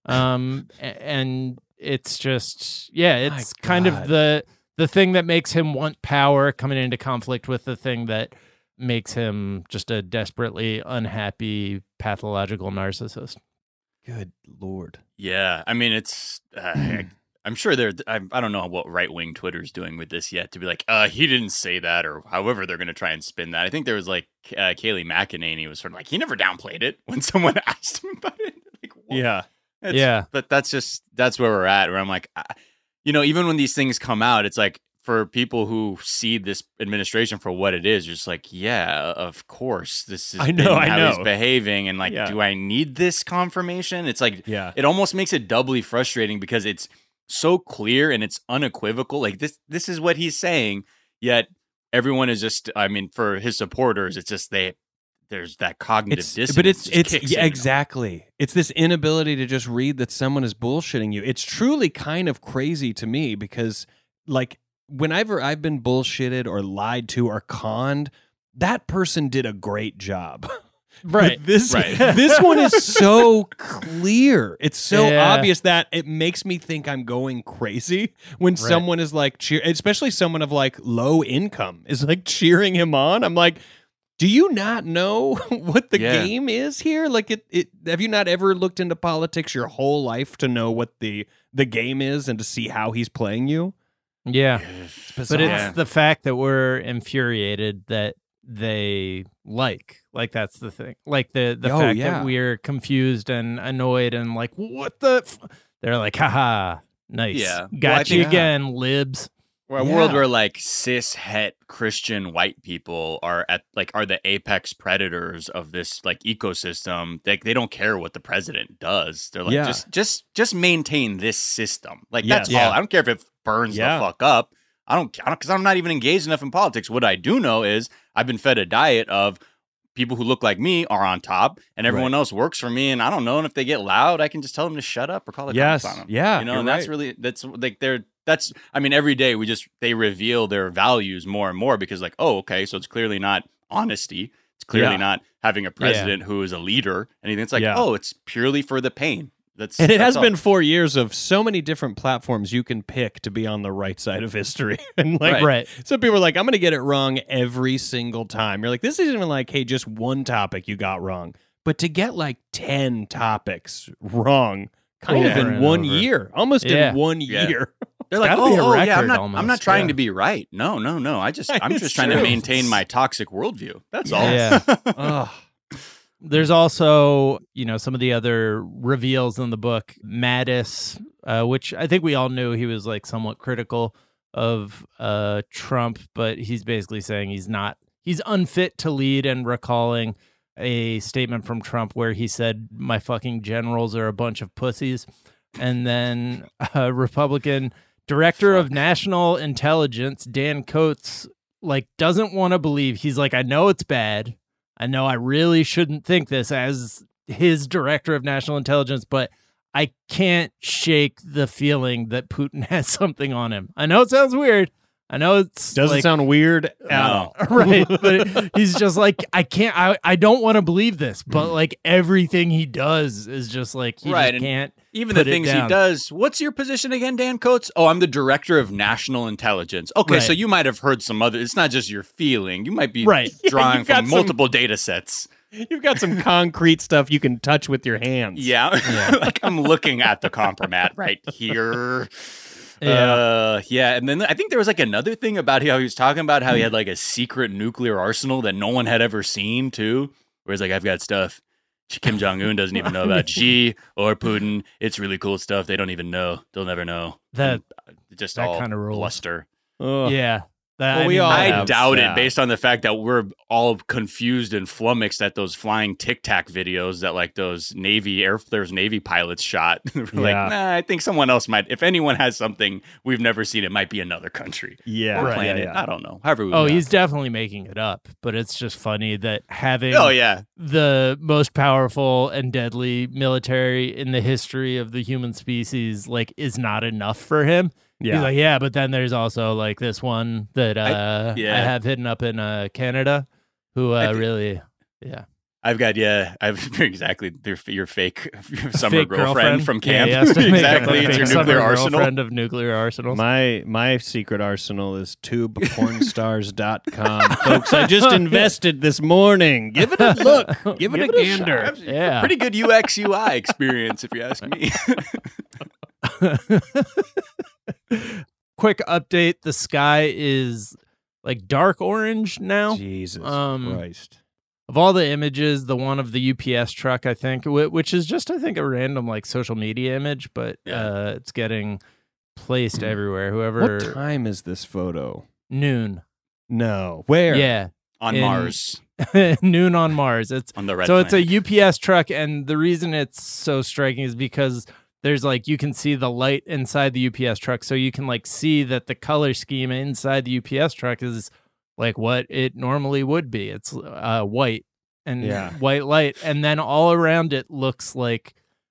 G: Um, a- and it's just, yeah, it's
I: My
G: kind
I: God.
G: of the the thing that makes him want power coming into conflict with the thing that makes him just a desperately unhappy pathological narcissist.
I: Good Lord.
H: Yeah, I mean, it's. Uh, I, I'm sure they're. I, I don't know what right wing Twitter's doing with this yet to be like, uh, he didn't say that, or however they're going to try and spin that. I think there was like uh, Kayleigh McEnany was sort of like, he never downplayed it when someone asked him about it. Like, what?
I: Yeah.
H: It's-
G: Yeah.
H: But that's just that's where we're at. Where I'm like, I, you know, even when these things come out, it's like for people who see this administration for what it is, you're just like, yeah, of course, this is
I: I know, I
H: how
I: know.
H: he's behaving, and like,
I: Yeah.
H: do I need this confirmation? It's like,
I: Yeah.
H: it almost makes it doubly frustrating because it's so clear and it's unequivocal. Like this, this is what he's saying. Yet everyone is just. I mean, for his supporters, it's just they. There's that cognitive
I: It's,
H: dissonance.
I: but it's
H: just
I: it's
H: kicks
I: yeah,
H: in.
I: exactly. It's this inability to just read that someone is bullshitting you. It's truly kind of crazy to me because, like, whenever I've been bullshitted or lied to or conned, that person did a great job.
G: Right.
I: But this
H: Right.
I: this one is so clear. It's so
G: Yeah.
I: obvious that it makes me think I'm going crazy when someone is like cheer, especially someone of like low income is like cheering him on. I'm like, do you not know what the
H: Yeah.
I: game is here? Like, it, it. Have you not ever looked into politics your whole life to know what the the game is and to see how he's playing you?
G: Yeah.
I: It's
G: But
H: Yeah.
G: it's the fact that we're infuriated that they like. Like, that's the thing. Like, the, the
I: Oh,
G: fact
I: yeah.
G: that we're confused and annoyed and like, what the? F-? They're like, haha, nice.
H: Yeah.
G: Got
H: Well, I
G: you
H: think-
G: again, libs.
H: We're a
I: Yeah.
H: world where like cis het Christian white people are at like are the apex predators of this like ecosystem. They they don't care what the president does. They're like
I: Yeah.
H: just just just maintain this system. Like
I: Yes.
H: that's
I: Yeah.
H: all. I don't care if it burns
I: Yeah.
H: the fuck up. I don't I don't because I'm not even engaged enough in politics. What I do know is I've been fed a diet of people who look like me are on top, and everyone
I: Right.
H: else works for me. And I don't know. And if they get loud, I can just tell them to shut up or call the
I: Yes.
H: cops on them.
I: Yeah,
H: you know,
I: you're
H: and that's
I: right.
H: really that's like they're. That's, I mean, every day we just, they reveal their values more and more because, like, oh, okay, so it's clearly not honesty. It's clearly
I: Yeah.
H: not having a president who is a leader. Anything. It's like,
I: Yeah.
H: oh, it's purely for the pain. That's
I: And it
H: that's
I: has
H: all.
I: been four years of so many different platforms you can pick to be on the right side of history. And like,
H: Right.
G: Right.
I: some people are like, I'm going to get it wrong every single time. You're like, this isn't even like, hey, just one topic you got wrong. But to get like ten topics wrong kind of
G: Over
I: in
G: and
I: one
G: over.
I: year, almost
G: Yeah.
I: in one
H: Yeah.
I: year.
H: They're like,
G: gotta
H: oh,
G: be a
H: oh yeah, I'm
G: record
H: not, I'm
G: almost,
H: not trying
G: yeah.
H: to be right. No, no, no. I just, I'm
I: It's
H: just trying to
I: true.
H: maintain my toxic worldview. That's all.
G: Yeah.
I: Ugh.
G: There's also, you know, some of the other reveals in the book. Mattis, uh, which I think we all knew he was like somewhat critical of uh, Trump, but he's basically saying he's not, he's unfit to lead, and recalling a statement from Trump where he said, my fucking generals are a bunch of pussies. And then uh, Republican Director of National Intelligence, Dan Coates, like, doesn't want to believe. He's like, I know it's bad. I know I really shouldn't think this as his director of national intelligence, but I can't shake the feeling that Putin has something on him. I know it sounds weird. I know it's
I: Doesn't
G: like,
I: sound weird at
H: No.
I: all.
G: right, but he's just like, I can't, I, I don't want to believe this, but like everything he does is just like, he
H: Right,
G: just
H: and
G: can't.
H: Even the
G: put it
H: things he
G: down.
H: does. What's your position again, Dan Coates? Oh, I'm the director of national intelligence. Okay,
G: Right.
H: so you might have heard some other. It's not just your feeling. You might be
G: Right.
H: drawing
I: You've got
H: from
I: some-
H: multiple data sets.
I: You've got some concrete stuff you can touch with your hands.
H: Yeah, like I'm looking at the compromat right here.
G: Yeah.
H: Uh, yeah, and then I think there was like another thing about how he was talking about how he had like a secret nuclear arsenal that no one had ever seen too. where he's like, I've got stuff Kim Jong-un doesn't even know about. Xi or Putin, it's really cool stuff. They don't even know. They'll never know.
G: That
H: and just
G: that
H: all
G: kind of rules.
H: bluster.
I: Ugh.
G: Yeah. That,
I: Well,
G: I
I: we
G: mean,
I: all
H: I
I: have
H: doubt
I: that.
H: it based on the fact that we're all confused and flummoxed at those flying Tic Tac videos that like those Navy Air Force Navy pilots shot. We're like,
I: Yeah.
H: nah, I think someone else might. If anyone has something we've never seen, it might be another country.
I: Yeah.
H: Or
I: Right.
H: planet.
I: Yeah, yeah.
H: I don't know. However we
G: Oh,
H: yeah.
G: he's definitely making it up, but it's just funny that having
H: Oh, yeah.
G: the most powerful and deadly military in the history of the human species like is not enough for him.
I: Yeah.
G: He's like, yeah, but then there's also like this one that uh, I,
H: yeah.
G: have hidden up in uh, Canada who uh,
H: thi-
G: really, yeah.
H: I've got, yeah, I've exactly your, your fake your summer
G: Fake
H: girlfriend, from camp.
G: Yeah, he has to make up a
H: exactly. It's
G: fake
H: your
G: summer
H: nuclear arsenal.
G: girlfriend of nuclear arsenals.
I: My my secret arsenal is tube porn stars dot com. Folks, I just invested this morning. Give it a look. Give it
G: Give
I: a
G: it a
I: gander.
G: shot. Yeah.
H: Pretty good U X U I experience, if you ask me.
G: Quick update: the sky is like dark orange now.
I: Jesus
G: Um,
I: Christ.
G: Of all the images, the one of the U P S truck, I think, wh- which is just, I think, a random like social media image, but
H: Yeah.
G: uh, it's getting placed everywhere. Whoever
I: What time is this photo?
G: noon,
I: No. Where?
G: yeah,
H: On
G: In-
H: Mars.
G: noon on Mars. It's
H: On the red
G: so it's a
H: planet.
G: U P S truck, and the reason it's so striking is because there's like you can see the light inside the U P S truck, so you can like see that the color scheme inside the U P S truck is like what it normally would be. It's uh, white and
I: Yeah.
G: white light, and then all around it looks like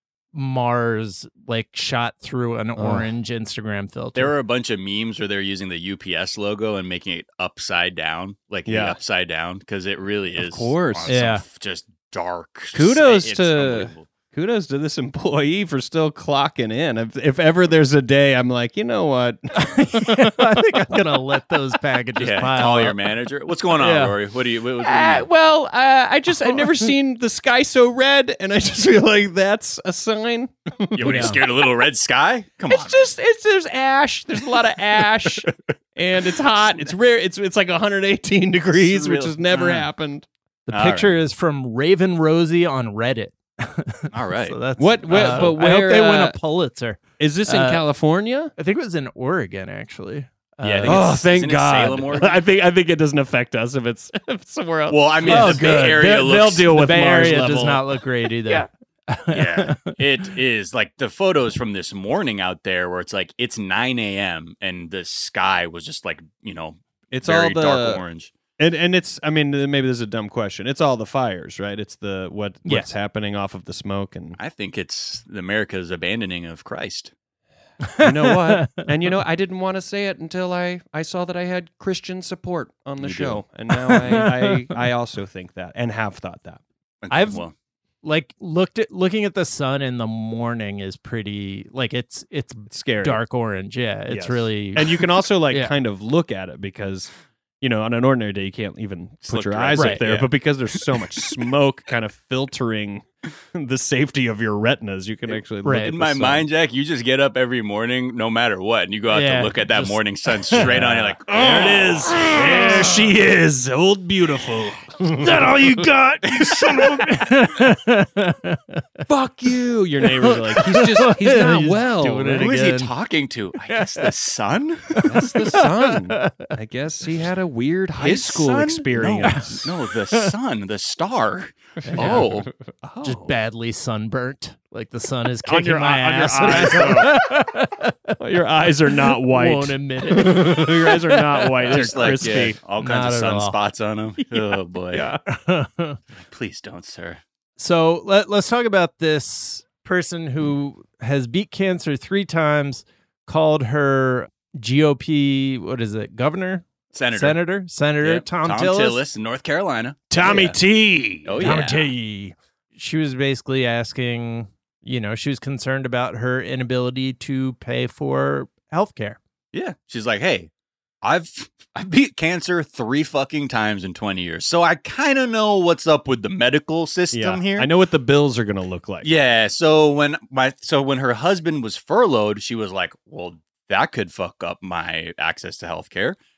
G: Mars, like shot through an orange Instagram filter.
H: There were a bunch of memes where they're using the U P S logo and making it upside down, like the
I: Yeah.
H: upside down, because it really
I: Of
H: is.
I: course.
H: on some
G: Yeah.
H: f- just dark.
I: Kudos
H: it's
I: to
H: unbelievable.
I: kudos to this employee for still clocking in. If, if ever there's a day I'm like, you know what?
G: Yeah, I think I'm gonna let those packages
H: Yeah,
G: pile
H: call
G: up.
H: your manager. What's going on,
G: Yeah.
H: Rory? What do you? What, what do you
I: Uh,
H: mean?
I: well, uh, I just I've never seen the sky so red, and I just feel like that's a sign.
H: Yeah, what are
G: Yeah.
H: you scared of little red sky? Come
I: It's
H: on.
I: just it's there's ash. There's a lot of ash, and it's hot. It's rare. It's it's like one hundred eighteen degrees, which
H: Surreal.
I: has never
H: Uh.
I: happened.
G: The
H: All
G: picture is from Raven Rosie on Reddit.
H: All right.
G: So that's
I: What- where-
G: uh,
I: but
G: I hope
I: where,
G: they win
I: uh,
G: a Pulitzer.
I: Is this in
G: Uh,
I: California?
G: I think it was in Oregon, actually.
H: Yeah, I
G: Uh,
H: think
I: Oh,
H: it's-
I: thank
H: isn't it
I: God!
H: Salem, Oregon?
I: I think I think it doesn't affect us if it's if it's somewhere else.
H: Well, I mean,
G: oh,
H: the
G: good.
H: Bay Area
G: They'll,
H: looks.
I: they'll deal
G: the
I: with
G: Bay
I: Mars
G: Area
I: level.
G: does not look great either.
I: Yeah.
H: Yeah, it is like the photos from this morning out there where it's like it's nine a.m. and the sky was just like, you know,
I: It's
H: very
I: all the
H: dark orange.
I: And and it's I mean maybe this is a dumb question. It's all the fires, right? It's the what
G: Yeah.
I: what's happening off of the smoke and
H: I think it's America's abandoning of Christ.
I: you know what? And you know I didn't want to say it until I I saw that I had Christian support on the
H: You
I: show.
H: do.
I: And now I, I I also think that and have thought that.
G: I've-
H: well,
G: Like looked at looking at the sun in the morning is pretty like it's it's
I: It's scary.
G: dark orange. Yeah, it's
I: Yes.
G: really
I: And you can also like
G: Yeah.
I: kind of look at it because you know, on an ordinary day, you can't even
H: Just
I: put
H: look
I: your
H: directly.
I: eyes
G: Right,
I: up there.
H: yeah.
I: But because there's so much smoke kind of filtering the safety of your retinas, you can actually look
G: Right.
I: at
H: in
I: the
H: my
I: sun.
H: mind, Jack, you just get up every morning, no matter what, and you go out
G: Yeah,
H: to look at that
G: just-
H: morning sun straight on. You're like, oh,
I: There it is. There she is, old beautiful.
G: that all you got, you son of a
I: Fuck you. Your neighbors are like, he's just, he's not
G: He's
I: well.
G: doing it
H: Who is
G: again.
H: he talking to? I guess the sun.
I: That's the sun. I guess he had a weird high
H: His
I: school
H: sun?
I: experience.
H: No, no, the sun, the star. Oh,
G: just badly sunburnt. Like the sun is
I: On
G: kicking
I: your
G: my
I: eye- on your
G: ass.
I: Oh, your eyes are not white.
G: Won't admit it.
I: Your eyes are not white. They're
H: just like
I: crispy.
H: yeah, all
G: Not
H: kinds of
G: at all.
H: sunspots on him. Oh boy.
I: Yeah.
H: Please don't, sir.
G: So let, let's talk about this person who has beat cancer three times, called her G O P, what is it, governor?
H: Senator.
G: Senator? Senator
H: Yeah,
G: Tom,
H: Tom
G: Tillis.
H: Tillis in North Carolina.
I: Tommy
H: Yeah.
I: T.
H: Oh
G: Tommy
H: yeah.
G: T. She was basically asking, you know, she was concerned about her inability to pay for health care.
H: Yeah. She's like, hey, I've I beat cancer three fucking times in twenty years. So I kind of know what's up with the medical system
I: Yeah.
H: here.
I: I know what the bills are going to look like.
H: Yeah. So when my so when her husband was furloughed, she was like, well, that could fuck up my access to healthcare.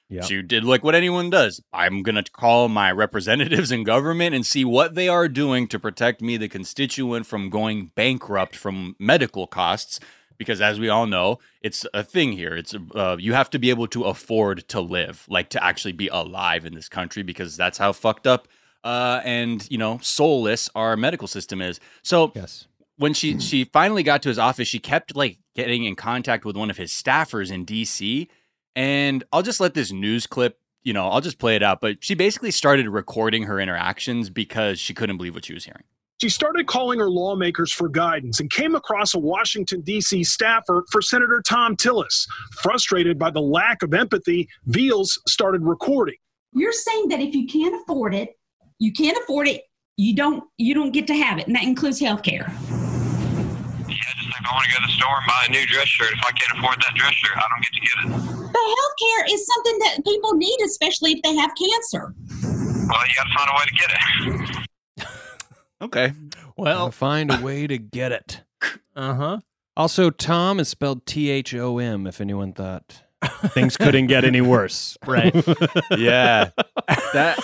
I: Yep.
H: She did like what anyone does. I'm going to call my representatives in government and see what they are doing to protect me, the constituent, from going bankrupt from medical costs. Because as we all know, it's a thing here. It's uh, you have to be able to afford to live, like to actually be alive in this country, because that's how fucked up uh, and, you know, soulless our medical system is. So
I: yes.
H: when she, she finally got to his office, she kept like getting in contact with one of his staffers in D C. And I'll just let this news clip, you know, I'll just play it out. But she basically started recording her interactions because she couldn't believe what she was hearing.
M: She started calling her lawmakers for guidance and came across a Washington, D C staffer for Senator Thom Tillis. Frustrated by the lack of empathy, Veals started recording.
N: You're saying that if you can't afford it, you can't afford it, you don't you don't get to have it, and that includes health care.
O: Yeah, just like I want to go to the store and buy a new dress shirt. If I can't afford that dress shirt, I don't get to get it.
N: But health care is something that people need, especially if they have cancer.
O: Well, you got to find a way to get it.
H: Okay.
G: Well,
I: find a way to get it.
G: Uh-huh.
I: Also, Tom is spelled T H O M, if anyone thought things couldn't get any worse.
G: Right.
H: Yeah. That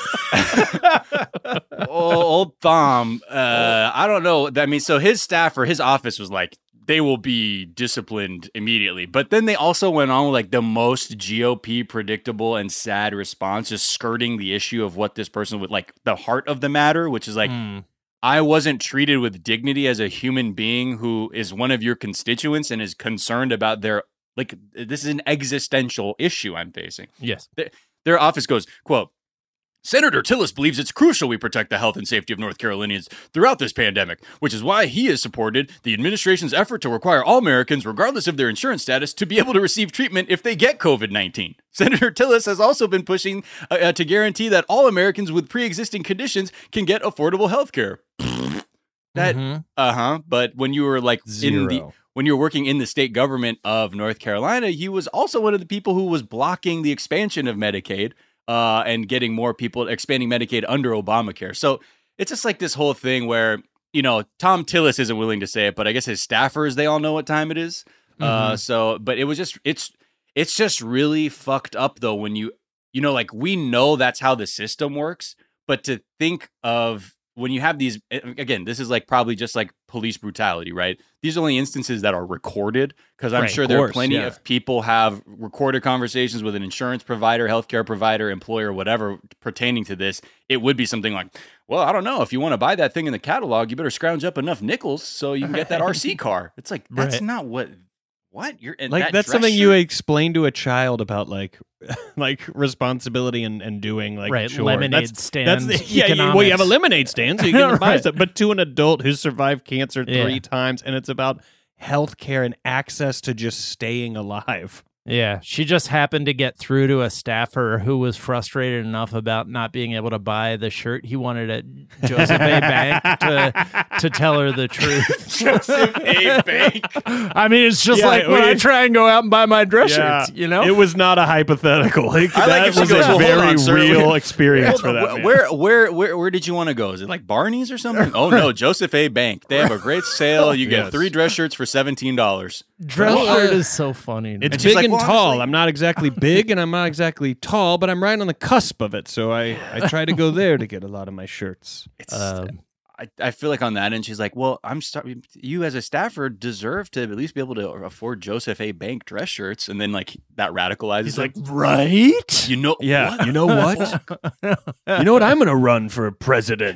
H: old Thom, uh, I don't know. I mean, so his staffer, his office was like, they will be disciplined immediately. But then they also went on with like the most G O P predictable and sad response, just skirting the issue of what this person would like, the heart of the matter, which is like,
G: mm.
H: I wasn't treated with dignity as a human being who is one of your constituents and is concerned about their, like, this is an existential issue I'm facing.
G: Yes.
H: Their, their office goes, quote, Senator Tillis believes it's crucial we protect the health and safety of North Carolinians throughout this pandemic, which is why he has supported the administration's effort to require all Americans, regardless of their insurance status, to be able to receive treatment if they get COVID nineteen. Senator Tillis has also been pushing uh, uh, to guarantee that all Americans with pre-existing conditions can get affordable health care. That,
G: mm-hmm.
H: uh-huh, but when you were like
I: Zero.
H: in the... When you were working in the state government of North Carolina, he was also one of the people who was blocking the expansion of Medicaid uh, and getting more people, expanding Medicaid under Obamacare. So it's just like this whole thing where, you know, Thom Tillis isn't willing to say it, but I guess his staffers, they all know what time it is.
G: Mm-hmm.
H: Uh, so, but it was just, it's, it's just really fucked up though when you, you know, like we know that's how the system works, but to think of, when you have these, again, this is like probably just like police brutality, right? These are only instances that are recorded because I'm
G: right,
H: sure there
I: course,
H: are plenty
I: yeah.
H: of people have recorded conversations with an insurance provider, healthcare provider, employer, whatever pertaining to this. It would be something like, well, I don't know. If you want to buy that thing in the catalog, you better scrounge up enough nickels so you can get that R C car. It's like, that's
G: right.
H: not what... What you're and
I: like
H: that
I: that's
H: dress
I: something
H: shirt?
I: you explain to a child about, like, like responsibility and, and doing like
G: right
I: sure.
G: lemonade
I: that's,
G: stand.
I: That's, yeah, you, well, you have a lemonade stand, so you can buy
G: Right.
I: stuff. But to an adult who's survived cancer
G: Yeah.
I: three times, and it's about healthcare and access to just staying alive.
G: Yeah, she just happened to get through to a staffer who was frustrated enough about not being able to buy the shirt he wanted at Joseph A. Bank to to tell her the truth.
H: Joseph A. Bank.
G: I mean, it's just
I: Yeah,
G: like when
I: we-
G: I try and go out and buy my dress
I: Yeah.
G: shirts, you know?
I: It was not a hypothetical. Like,
H: I like
I: that
H: if she
I: was
H: goes,
I: a
H: well, hold
I: very
H: on, sir.
I: real experience
H: Hold
I: for
H: on,
I: that man.
H: Where, where, where, where did you want to go? Is it like Barney's or something? Oh no, Joseph A. Bank. They have a great sale. You get
I: Yes.
H: three dress shirts for seventeen dollars.
G: Dress
I: Well,
G: shirt
I: uh,
G: is so funny.
I: It's
H: And she's
I: big
H: like,
I: and
H: well,
I: tall.
H: honestly-
I: I'm not exactly big and I'm not exactly tall, but I'm right on the cusp of it. So I, I try to go there to get a lot of my shirts.
H: It's,
G: Um,
H: I, I feel like on that end, she's like, well, I'm sorry. You as a staffer deserve to at least be able to afford Joseph A. Bank dress shirts. And then like that radicalizes.
G: He's
H: him.
G: like, right?
H: you know,
I: Yeah.
H: what?
I: You know what? You know what? I'm going to run for president.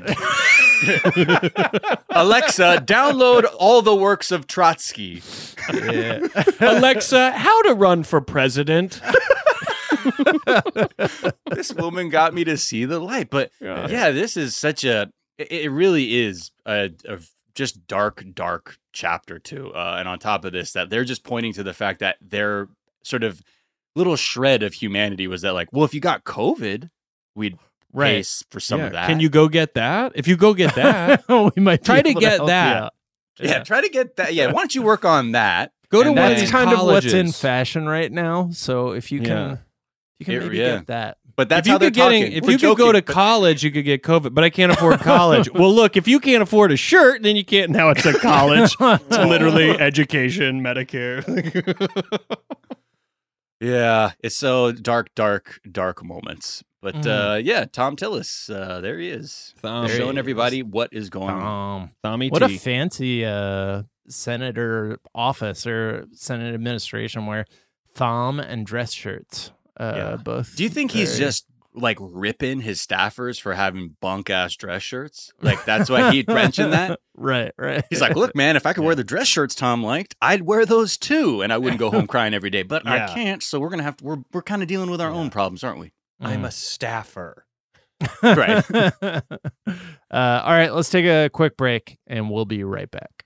H: Alexa, download all the works of Trotsky.
G: Yeah.
I: Alexa, how to run for president?
H: This woman got me to see the light. But
I: Yeah.
H: yeah, this is such a, it, it really is a, a just dark, dark chapter too. Uh, and on top of this, that they're just pointing to the fact that their sort of little shred of humanity was that like, well, if you got COVID, we'd
G: Right.
H: pay s- for some
I: Yeah.
H: of that.
I: Can you go get that? If you go get that,
G: we might
I: try
G: be
I: to
G: able
I: get
G: help you
I: that.
G: out.
H: Yeah, try to get that. Yeah, why don't you work on that?
I: Go to
H: And
I: one of
H: then-
I: these
G: That's kind of what's in
I: colleges.
G: fashion right now. So if you can,
I: Yeah.
G: you can
H: It-
G: maybe
H: yeah.
G: get that.
H: But that's
I: if you
H: how they're
I: could getting,
H: talking.
I: if
H: We're
I: you could go
H: joking,
I: to
H: but-
I: college, you could get COVID, but I can't afford college. Well, look, if you can't afford a shirt, then you can't. Now it's a college. It's literally education, Medicare.
H: Yeah, it's so dark, dark, dark moments. But
G: Mm.
H: uh, yeah, Tom Tillis, uh, there he is,
I: Thom.
H: showing
G: There he
H: everybody what is going on.
G: Um,
I: Tommy
G: what
I: T.
G: a fancy uh, senator office or Senate administration where thom and dress shirts. Uh,
H: Yeah.
G: Both.
H: Do you think he's
G: very-
H: just like ripping his staffers for having bunk ass dress shirts? Like that's why he mentioned that.
G: Right, right.
H: He's like, look, man, if I could wear the dress shirts Tom liked, I'd wear those too, and I wouldn't go home crying every day. But
I: Yeah.
H: I can't, so we're gonna have to. We're we're kind of dealing with our own problems, aren't we?
I: I'm a staffer.
H: Right.
G: uh, all right, let's take a quick break and we'll be right back.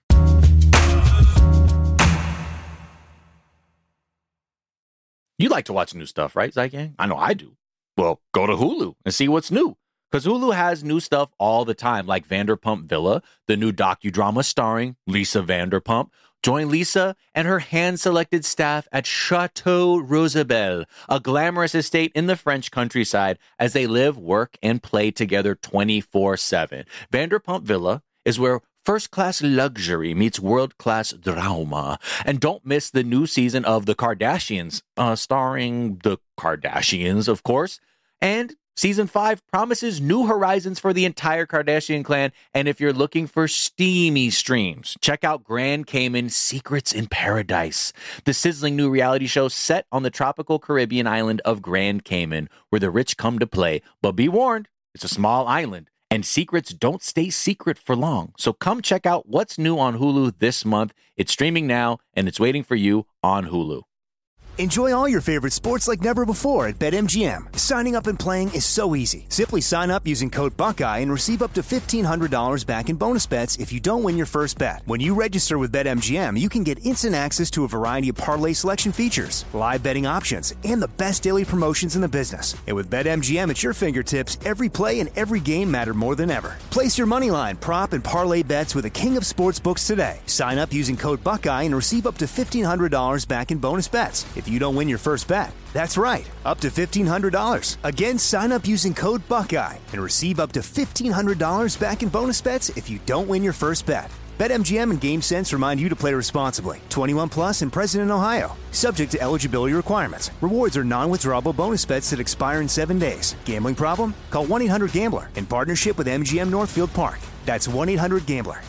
B: You like to watch new stuff, right, Zygang? I know I do. Well, go to Hulu and see what's new. Because Hulu has new stuff all the time, like Vanderpump Villa, the new docudrama starring Lisa Vanderpump. Join Lisa and her hand-selected staff at Chateau Rosabelle, a glamorous estate in the French countryside, as they live, work, and play together twenty-four seven. Vanderpump Villa is where first-class luxury meets world-class drama. And don't miss the new season of The Kardashians, uh, starring the Kardashians, of course. And season five promises new horizons for the entire Kardashian clan. And if you're looking for steamy streams, check out Grand Cayman Secrets in Paradise, the sizzling new reality show set on the tropical Caribbean island of Grand Cayman, where the rich come to play. But be warned, it's a small island, and secrets don't stay secret for long. So come check out what's new on Hulu this month. It's streaming now, and it's waiting for you on Hulu.
C: Enjoy all your favorite sports like never before at BetMGM. Signing up and playing is so easy. Simply sign up using code Buckeye and receive up to fifteen hundred dollars back in bonus bets if you don't win your first bet. When you register with BetMGM, you can get instant access to a variety of parlay selection features, live betting options, and the best daily promotions in the business. And with BetMGM at your fingertips, every play and every game matter more than ever. Place your moneyline, prop, and parlay bets with the king of sportsbooks today. Sign up using code Buckeye and receive up to fifteen hundred dollars back in bonus bets if you don't win your first bet. That's right, up to fifteen hundred dollars. Again, sign up using code Buckeye and receive up to fifteen hundred dollars back in bonus bets if you don't win your first bet. BetMGM and GameSense remind you to play responsibly. twenty-one plus and present in Ohio. Subject to eligibility requirements. Rewards are non-withdrawable bonus bets that expire in seven days. Gambling problem? Call one eight hundred gambler in partnership with M G M Northfield Park. That's one eight hundred gambler.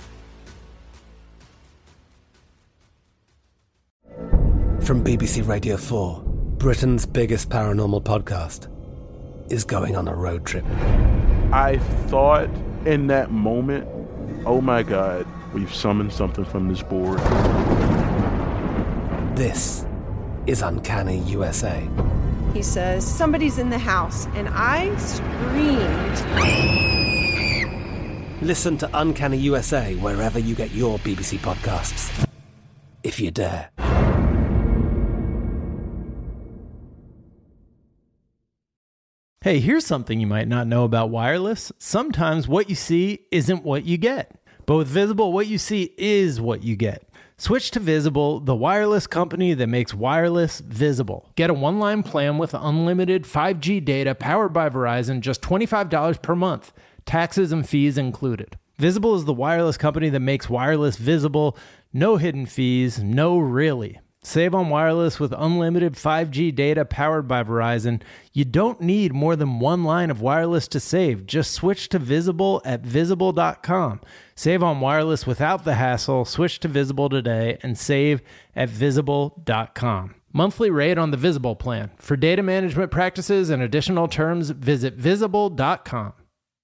D: From B B C Radio four, Britain's biggest paranormal podcast is going on a road trip.
E: I thought in that moment, oh my God, we've summoned something from this board.
D: This is Uncanny U S A.
F: He says, somebody's in the house, and I screamed.
D: Listen to Uncanny U S A wherever you get your B B C podcasts, if you dare.
G: Hey, here's something you might not know about wireless. Sometimes what you see isn't what you get. But with Visible, what you see is what you get. Switch to Visible, the wireless company that makes wireless visible. Get a one-line plan with unlimited five G data powered by Verizon, just twenty-five dollars per month. Taxes and fees included. Visible is the wireless company that makes wireless visible. No hidden fees, no really. Save on wireless with unlimited five G data powered by Verizon. You don't need more than one line of wireless to save. Just switch to Visible at visible dot com. Save on wireless without the hassle. Switch to Visible today and save at visible dot com. Monthly rate on the Visible plan. For data management practices and additional terms, visit visible dot com.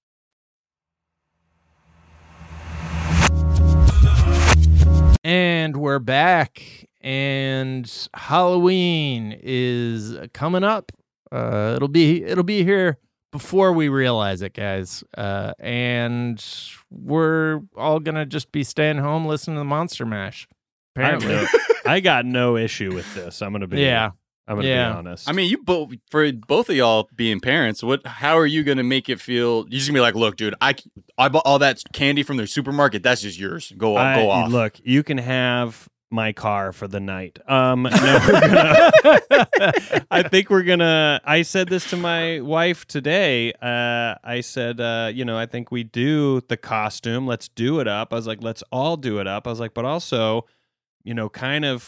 G: And we're back. And Halloween is coming up. Uh, it'll be it'll be here before we realize it, guys. Uh, and we're all gonna just be staying home listening to the Monster Mash. Apparently,
I: I, I got no issue with this. I'm gonna be
G: Yeah.
I: I'm gonna
G: Yeah.
I: be honest.
H: I mean, you both for both of y'all being parents. What? How are you gonna make it feel? You're just gonna be like, look, dude, I I bought all that candy from the supermarket. That's just yours. Go off. Go
I: I-
H: off.
I: Look, you can have my car for the night. Um, no, we're gonna, I think we're gonna. I said this to my wife today. Uh, I said, uh, you know, I think we do the costume. Let's do it up. I was like, let's all do it up. I was like, but also, you know, kind of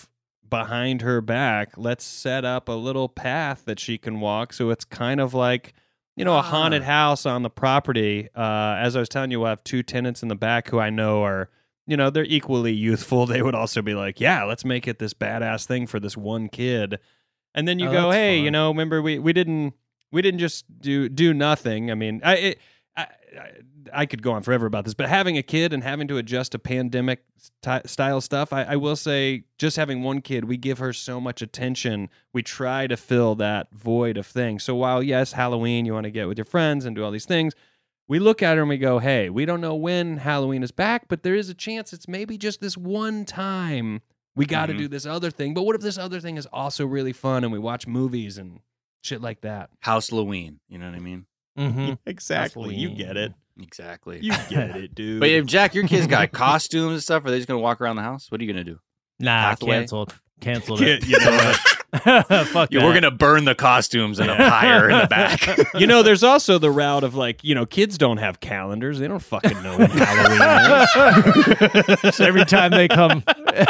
I: behind her back, let's set up a little path that she can walk. So it's kind of like, you know, a haunted house on the property. Uh, as I was telling you, we'll have two tenants in the back who I know are, you know, they're equally youthful. They would also be like, yeah, let's make it this badass thing for this one kid. And then you
G: Oh,
I: go,
G: that's
I: hey,
G: fun.
I: you know, remember we, we didn't we didn't just do do nothing. I mean, I, it, I I I could go on forever about this, but having a kid and having to adjust to pandemic st- style stuff, I, I will say, just having one kid, we give her so much attention. We try to fill that void of things. So while yes, Halloween, you want to get with your friends and do all these things, we look at her and we go, hey, we don't know when Halloween is back, but there is a chance it's maybe just this one time we got to
H: Mhm.
I: do this other thing. But what if this other thing is also really fun and we watch movies and shit like that?
H: House Halloween. You know what I mean?
G: Mm-hmm.
I: Exactly. You get it.
H: Exactly.
I: You get it, dude.
H: But if Jack, your kids got costumes and stuff, are they just gonna walk around the house? What are you gonna do?
G: Nah,
H: Hathaway?
G: canceled. Canceled
I: Yeah,
G: it.
I: you know what?
G: Fuck
H: Yeah,
G: that.
H: we're gonna burn the costumes in a pyre in the back.
I: You know, there's also the route of like, you know, kids don't have calendars. They don't fucking know when Halloween is.
G: So every time they come.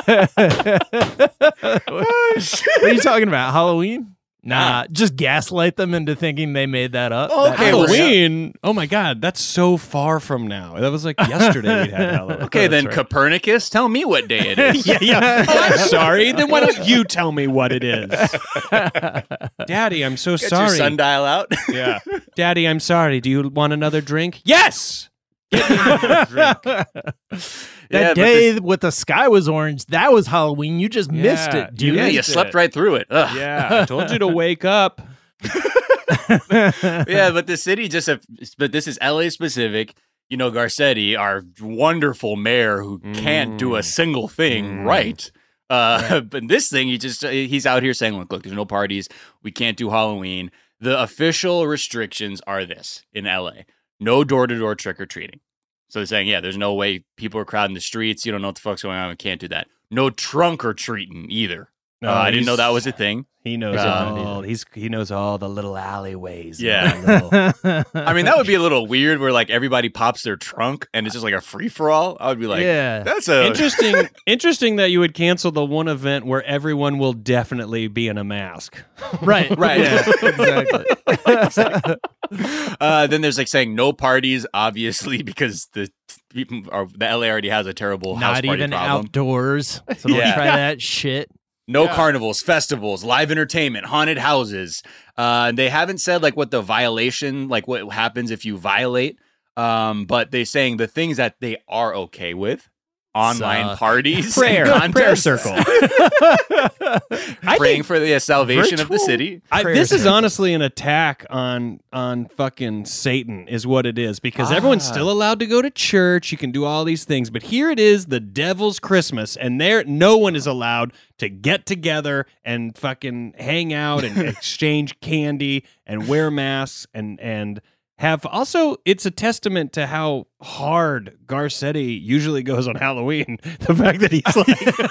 G: What are you talking about? Halloween? Nah, just gaslight them into thinking they made that up.
H: Oh,
G: That-
H: okay, well,
I: Halloween. Oh my God, that's so far from now. That was like yesterday we had Halloween.
H: Okay, then
G: right.
H: Copernicus, tell me what day it is.
I: yeah, yeah. Oh, I'm sorry. Then why don't you tell me what it is? Daddy, I'm so
H: Get
I: sorry.
H: your sundial out.
I: Yeah. Daddy, I'm sorry. Do you want another drink? Yes. Get me another drink.
G: That
H: Yeah, but
G: day
H: this-
G: with the sky was orange, that was Halloween. You just missed
I: Yeah,
G: it, dude.
H: yeah, you
I: missed
H: slept
I: it.
H: right through it. Ugh.
I: Yeah, I told you to wake up.
H: Yeah, but the city just, have, but this is L A specific. You know, Garcetti, our wonderful mayor who can't do a single thing
I: Mm.
H: right. Uh, but this thing, he just, he's out here saying, look, look, there's no parties. We can't do Halloween. The official restrictions are this in L A. No door-to-door trick-or-treating. So they're saying, yeah, there's no way people are crowding the streets. You don't know what the fuck's going on. We can't do that. No trunk-or-treating either.
I: No,
H: uh, I didn't know
I: he's-
H: that was a thing.
I: He knows
H: Uh,
I: all. He's he knows all the little alleyways.
H: Yeah.
I: and the little-
H: I mean, that would be a little weird where like everybody pops their trunk and it's just like a free for all. I would be like,
G: Yeah.
H: that's a
I: interesting. Interesting that you would cancel the one event where everyone will definitely be in a mask.
G: Right,
H: Right.
G: Yeah, exactly.
H: uh, then there's like saying no parties, obviously, because the people are the L A already has a terrible house
G: Not
H: party
G: even
H: problem.
G: outdoors. So don't
H: Yeah.
G: try that shit.
H: No carnivals, festivals, live entertainment, haunted houses. Uh, they haven't said like what the violation, like what happens if you violate. Um, but they're saying the things that they are okay with: online
G: Suck.
H: parties,
I: Prayer,
H: and
I: prayer
H: contests.
I: circle.
H: praying for the uh, salvation of the
G: virtual-
H: city.
I: I,
G: Prayer
I: this is
G: circle.
I: honestly an attack on on fucking Satan, is what it is, because everyone's
H: Ah.
I: still allowed to go to church. You can do all these things, but here it is, the devil's Christmas, and there no one is allowed to get together and fucking hang out and exchange candy and wear masks and and have also. It's a testament to how hard Garcetti usually goes on Halloween. The fact that he's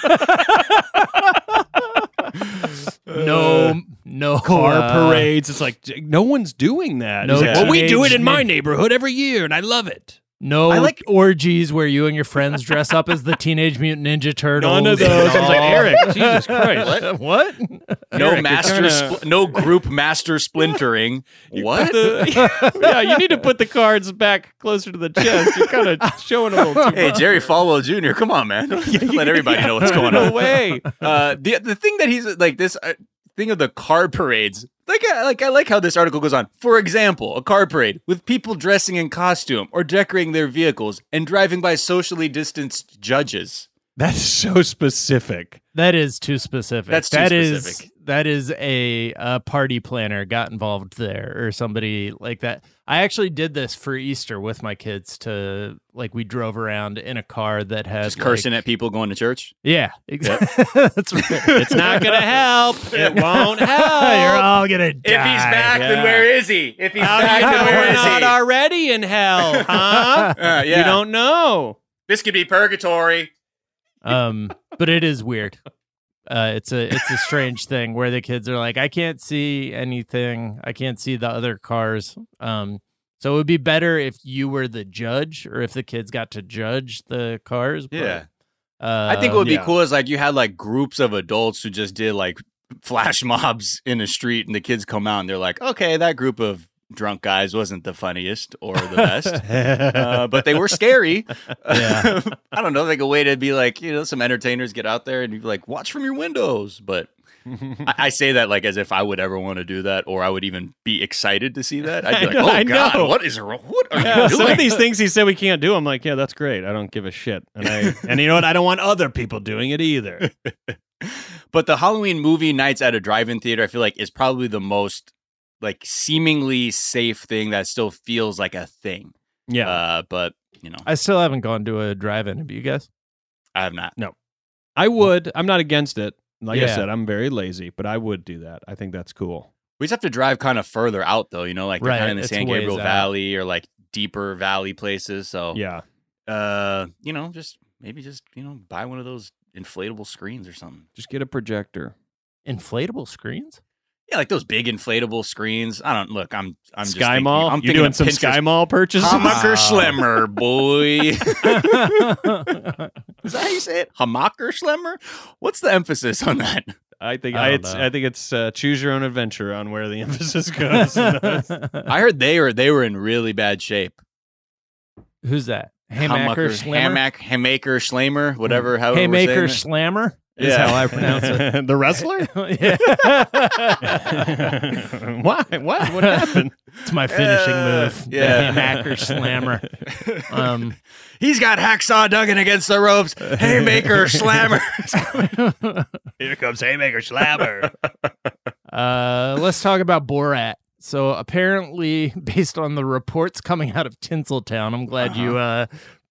I: like.
G: No, no
I: car
G: uh,
I: parades. It's like no one's doing that.
G: No
I: He's like, well, we do it
G: teenage
I: in my
G: nin-
I: neighborhood every year, and I love it.
G: No
H: I like-
G: orgies where you and your friends dress up as the Teenage Mutant Ninja Turtles.
I: None of those. I was like,
G: No.
I: Eric, Jesus Christ.
G: What?
H: No
I: Eric,
H: master,
I: you're kinda-
H: spl- no group master splintering. What?
I: Yeah, you need to put the cards back closer to the chest. You're kind of showing a little too
H: Hey,
I: much.
H: Jerry Falwell Junior Come on, man. Let everybody know what's going
I: No
H: on.
I: way.
H: Uh, the the thing that he's like this uh, thing of the car parades. Like, I, like I like how this article goes on. For example, a car parade with people dressing in costume or decorating their vehicles and driving by socially distanced judges.
I: That's so specific.
G: That is too specific.
H: That's too
G: That is-
H: specific.
G: that is a, a party planner got involved there or somebody like that. I actually did this for Easter with my kids to like we drove around in a car that had
H: Just cursing
G: like,
H: at people going to church.
G: Yeah, exactly. That's right.
I: It's not going to help. It won't help.
G: You're all gonna die.
H: If he's back,
I: Yeah.
H: then where is he? If he's
I: How do
H: back,
I: you know
H: then where
I: we're
H: is
I: not
H: he?
I: already in hell, huh?
H: Uh, yeah.
I: You don't know.
H: This could be purgatory.
G: Um, but it is weird. Uh, it's a it's a strange thing where the kids are like, I can't see anything. I can't see the other cars. Um, so it would be better if you were the judge or if the kids got to judge the cars. But,
H: Yeah.
G: Uh,
H: I think what would
I: yeah.
H: be cool is like you had like groups of adults who just did like flash mobs in the street, and the kids come out and they're like, okay, that group of drunk guys wasn't the funniest or the best, uh, but they were scary.
G: Yeah.
H: I don't know, like a way to be like, you know, some entertainers get out there and be like, watch from your windows. But I, I say that like as if I would ever want to do that, or I would even be excited to see that. I'd be like,
I: I know,
H: oh
I: I
H: God,
I: know.
H: what is wrong? What are
I: Yeah,
H: you
I: some
H: doing?
I: of these things he said we can't do. I'm like, yeah, that's great. I don't give a shit. And I and you know what? I don't want other people doing it either.
H: But the Halloween movie nights at a drive-in theater, I feel like is probably the most like seemingly safe thing that still feels like a thing.
I: Yeah.
H: Uh, but you know,
G: I still haven't gone to a drive-in. Have you guys?
H: I have not.
I: No. I would. I'm not against it. Like I
G: Yeah.
I: said, I'm very lazy, but I would do that. I think that's cool.
H: We just have to drive kind of further out though, you know, like they're
G: Right,
H: kind of in the
G: it's
H: San
G: ways
H: Gabriel
G: out.
H: Valley or like deeper valley places. So
I: Yeah.
H: uh, you know, just maybe just, you know, buy one of those inflatable screens or something.
I: Just get a projector.
G: Inflatable screens?
H: Yeah, like those big inflatable screens. I don't look. I'm. I'm just
I: Sky
H: thinking,
I: Mall?
H: I'm
I: You
H: thinking
I: doing
H: of
I: some
H: Pinterest.
I: Sky Mall purchases?
H: Hammacher Schlemmer, boy. Is that how you say it? Hammacher Schlemmer? What's the emphasis on that?
I: I think
G: I
I: I,
G: don't
I: it's,
G: know.
I: I think it's uh, choose your own adventure on where the emphasis goes.
H: I heard they were they were in really bad shape.
G: Who's that? Haymaker Schlemmer?
H: Hammack, Hammaker Schlemmer, whatever. However
G: Haymaker
H: we're saying
G: Schlammer is
H: Yeah.
G: how I pronounce it.
I: The wrestler?
G: Yeah.
I: Why? What? What happened?
G: It's my finishing
H: Uh,
G: move.
H: yeah.
G: The Haymaker Slammer. Um,
H: He's got Hacksaw Duggan against the ropes. Haymaker Slammer.
I: Here comes Haymaker Schlammer.
G: uh, let's talk about Borat. So apparently, based on the reports coming out of Tinseltown, I'm glad you uh,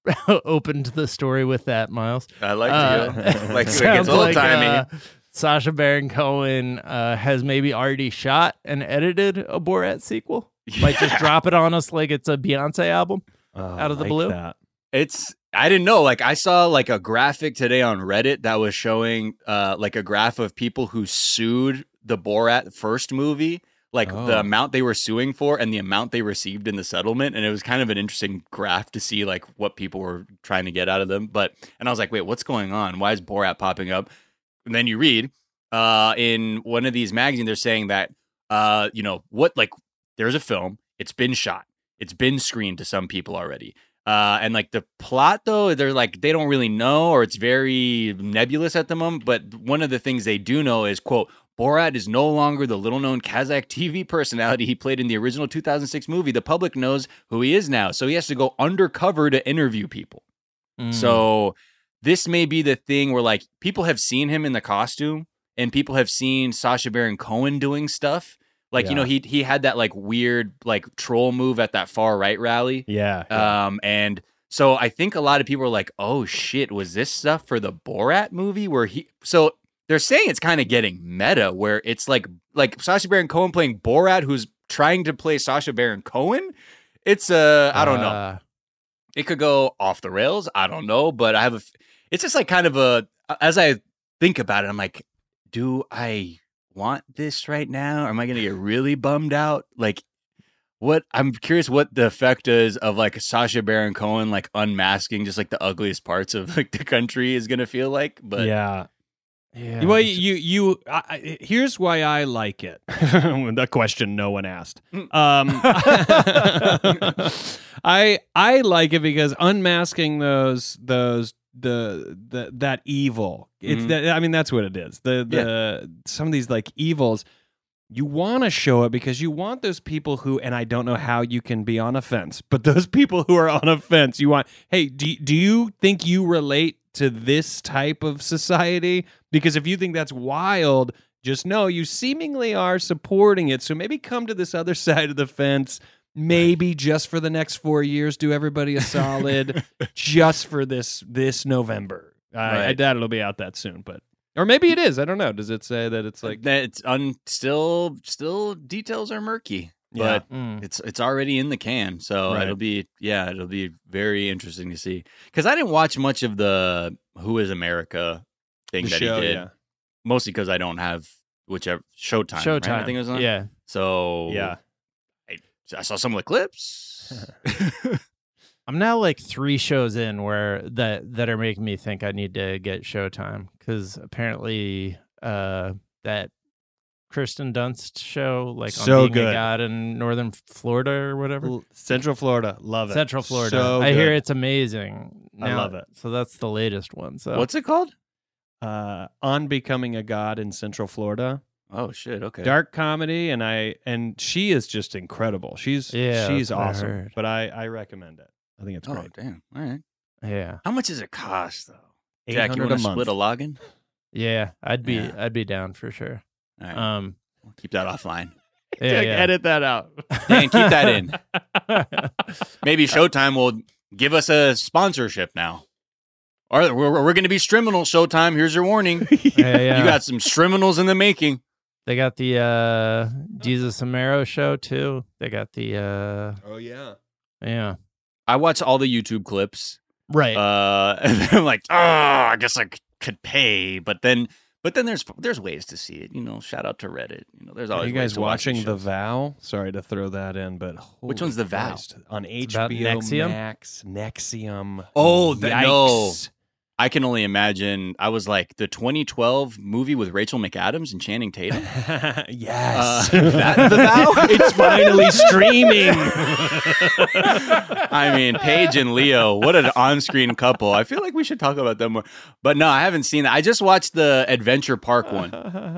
G: opened the story with that, Miles.
H: I like
G: Uh,
H: to go. Like it
G: sounds
H: gets old
G: like,
H: timey.
G: uh, Sacha Baron Cohen uh, has maybe already shot and edited a Borat sequel. Might just drop it on us like it's a Beyonce album out of the
I: like
G: blue.
I: that.
H: It's I didn't know. Like I saw like a graphic today on Reddit that was showing uh like a graph of people who sued the Borat first movie, like
I: Oh.
H: the amount they were suing for and the amount they received in the settlement. And it was kind of an interesting graph to see like what people were trying to get out of them. But and I was like, wait, what's going on? Why is Borat popping up? And then you read uh in one of these magazines, they're saying that uh, you know, what like there's a film, it's been shot, it's been screened to some people already. Uh, and like the plot, though, they're like, they don't really know, or it's very nebulous at the moment. But one of the things they do know is, quote, Borat is no longer the little known Kazakh T V personality he played in the original two thousand six movie. The public knows who he is now. So he has to go undercover to interview people.
G: Mm.
H: So this may be the thing where like people have seen him in the costume and people have seen Sacha Baron Cohen doing stuff. Like,
I: Yeah.
H: you know, he he had that like weird like troll move at that far right rally.
I: Yeah. yeah.
H: Um, and so I think a lot of people are like, oh shit, was this stuff for the Borat movie where he, so they're saying it's kind of getting meta where it's like, like Sacha Baron Cohen playing Borat, who's trying to play Sacha Baron Cohen. It's uh, I don't know.
G: Uh,
H: It could go off the rails. I don't know, but I have a, it's just like kind of a, as I think about it, I'm like, do I want this right now? Or am I going to get really bummed out? Like, what I'm curious what the effect is of like Sacha Baron Cohen like unmasking just like the ugliest parts of like the country is gonna feel like. But
I: yeah.
G: yeah.
I: Well, you you I, I- here's why I like it. The question no one asked. Um, I I like it because unmasking those those the the that evil. It's
H: Mhm.
I: that I mean that's what it is. The the some of these like evils. You want to show it because you want those people who, and I don't know how you can be on a fence, but those people who are on a fence, you want, hey, do, do you think you relate to this type of society? Because if you think that's wild, just know you seemingly are supporting it. So maybe come to this other side of the fence, maybe just for the next four years, do everybody a solid just for this this November. I, I
H: Right.
I: doubt it'll be out that soon, but. Or maybe it is. I don't know. Does it say that it's like
H: that it's un still still details are murky.
I: Yeah.
H: But
G: Mm.
H: it's it's already in the can, so
I: Right.
H: it'll be yeah, it'll be very interesting to see. Because I didn't watch much of the Who Is America thing
I: the
H: that
I: show?
H: he did,
I: Yeah.
H: mostly because I don't have whichever Showtime. right?
G: Showtime.
H: I think it was on.
G: Yeah.
H: So
I: Yeah.
H: I, I saw some of the clips.
G: I'm now like three shows in where that that are making me think I need to get Showtime because apparently uh, that Kirsten Dunst show, like
I: So
G: on Being
I: good.
G: a God in Northern Florida or whatever,
I: L- Central Florida, love it.
G: Central Florida.
I: So
G: I hear
I: good.
G: it's amazing.
I: I
G: Now-
I: love it.
G: So that's the latest one. So
H: What's it called?
I: Uh, On Becoming a God in Central Florida.
H: Oh shit! Okay.
I: Dark comedy, and I and she is just incredible. She's
G: Yeah,
I: she's
G: that's what I
I: awesome.
G: heard.
I: But I I recommend it. I think it's
H: Oh
I: great.
H: damn! All right.
G: Yeah.
H: How much does it cost though? Jack, you
I: eight hundred
H: want
I: a
H: to split
I: month.
H: a login?
G: Yeah, I'd be
H: Yeah.
G: I'd be down for sure.
H: All right.
G: Um,
H: We'll keep that offline.
G: yeah,
I: Jack,
G: yeah.
I: Edit that out.
H: Dan, keep that in. Maybe Showtime will give us a sponsorship now. Or we're, we're going to be Striminal Showtime. Here's your warning.
G: Yeah, yeah.
H: You got some Striminals in the making.
G: They got the uh, Jesus Amaro show too. They got the uh,
I: Oh yeah.
G: yeah,
H: I watch all the YouTube clips.
G: right.
H: Uh, and I'm like, oh, I guess I c- could pay, but then, but then there's there's ways to see it. You know, shout out to Reddit. You know, there's
I: Are
H: always
I: you
H: ways
I: guys
H: to watch these
I: watching The
H: shows.
I: Vow? Sorry to throw that in, but
H: Which
I: holy
H: one's The Vow?
I: Christ. On
G: It's about
I: H B O
G: Nexium?
I: Max, Nexium.
H: Oh, the-
I: Yikes.
H: no. I can only imagine. I was like the twenty twelve movie with Rachel McAdams and Channing Tatum.
I: Yes.
H: Uh, that, The Vow?
I: It's finally streaming.
H: I mean, Paige and Leo, what an on-screen couple. I feel like we should talk about them more. But no, I haven't seen that. I just watched the Adventure Park one.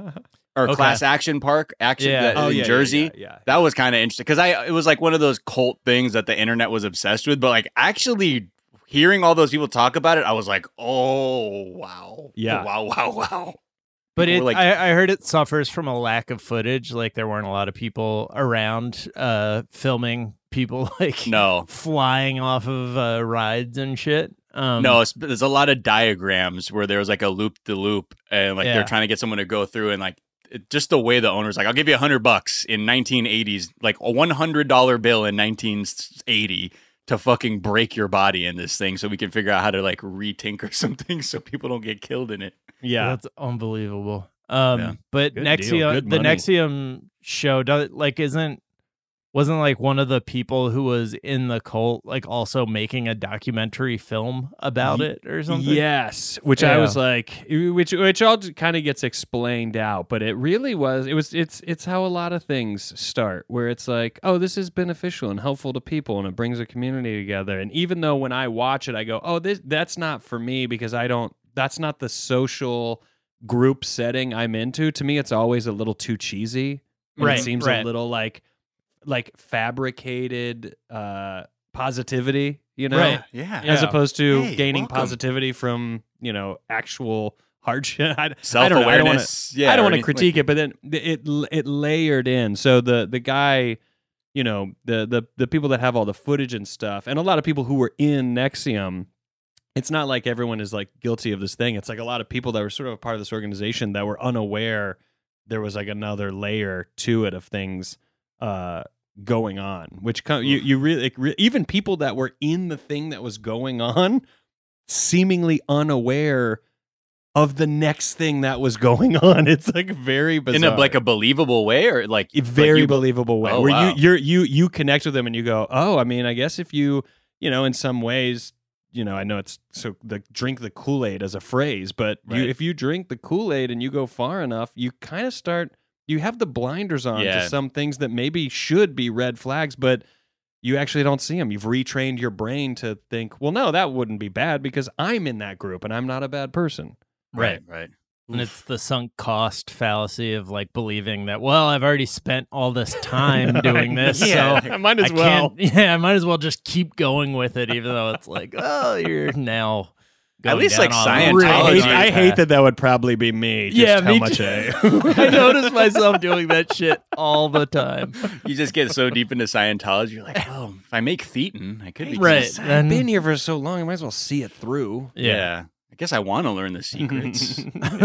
H: Or
G: Okay.
H: Class Action Park, action
G: Yeah.
H: that,
I: Oh,
H: in
I: yeah, yeah,
H: Jersey.
I: yeah, yeah.
H: That was kind of interesting because I it was like one of those cult things that the internet was obsessed with. But like actually hearing all those people talk about it, I was like, oh wow,
I: Yeah.
H: wow, wow, wow.
G: But
H: People
G: it,
H: were like-
G: I, I heard it suffers from a lack of footage. Like there weren't a lot of people around uh, filming people like
H: No,
G: flying off of uh, rides and shit. Um,
H: no, it's, there's a lot of diagrams where there was like a loop to loop, and like
G: Yeah.
H: they're trying to get someone to go through and like. It, just the way the owner's like, I'll give you a hundred bucks in nineteen eighties, like a one hundred dollar bill in nineteen eighty to fucking break your body in this thing, so we can figure out how to like retinker something so people don't get killed in it.
I: Yeah.
G: that's unbelievable. Um,
H: Yeah.
G: but
I: Good deal.
G: Nexium,
I: Good
G: the
I: money.
G: Nexium show, does like isn't wasn't like one of the people who was in the cult like also making a documentary film about
I: Ye-
G: it or something?
I: Yes, which I
G: Yeah.
I: was like, which which all kind of gets explained out, but it really was. It was. It's it's how a lot of things start, where it's like, oh, this is beneficial and helpful to people, and it brings a community together. And even though when I watch it, I go, oh, this that's not for me because I don't. That's not the social group setting I'm into. To me, it's always a little too cheesy. And
G: Right,
I: It seems
G: right.
I: a little like like fabricated uh, positivity. You know.
G: Right.
H: Yeah,
I: As
G: Yeah.
I: opposed to
H: Hey,
I: gaining
H: welcome.
I: positivity from, you know, actual hardship. I,
H: self awareness.
I: I
H: Yeah,
I: don't
H: or
I: want to
H: anything
I: critique
H: like-
I: it, but then it it layered in. So the the guy, you know, the the the people that have all the footage and stuff, and a lot of people who were in Nexium. It's not like everyone is like guilty of this thing. It's like a lot of people that were sort of a part of this organization that were unaware there was like another layer to it of things uh, going on, which com- you you really like, re- even people that were in the thing that was going on, seemingly unaware of the next thing that was going on. It's like very bizarre.
H: in a like a believable way, or like
I: A very
H: like you-
I: believable way
H: Oh,
I: where
H: wow.
I: you you're, you you connect with them and you go, oh, I mean, I guess if you you know in some ways, you know, I know it's so the drink the Kool-Aid as a phrase, but you,
H: Right.
I: if you drink the Kool-Aid and you go far enough, you kind of start you have the blinders on
H: Yeah.
I: to some things that maybe should be red flags, but you actually don't see them. You've retrained your brain to think, well, no, that wouldn't be bad because I'm in that group and I'm not a bad person.
H: right, right.
G: And it's the sunk cost fallacy of like believing that, well, I've already spent all this time doing this,
I: Yeah,
G: so
I: I might as
G: I
I: well.
G: can't- Yeah, I might as well just keep going with it, even though it's like, oh, you're now
H: At
G: going
H: least,
G: down
H: like,
G: on a
I: I
H: Scientology-
G: really
I: hate, I
G: bad
I: hate
G: path.
I: that that would probably be me. Just
G: Yeah,
I: how
G: me
I: much
G: too.
I: I,
G: I notice myself doing that shit all the time.
H: You just get so deep into Scientology, you're like, oh, if I make thetan, I could be
G: Right.
H: decent.
I: I've
G: then-
I: been here for so long, I might as well see it through.
H: Yeah. I guess I want to learn the secrets.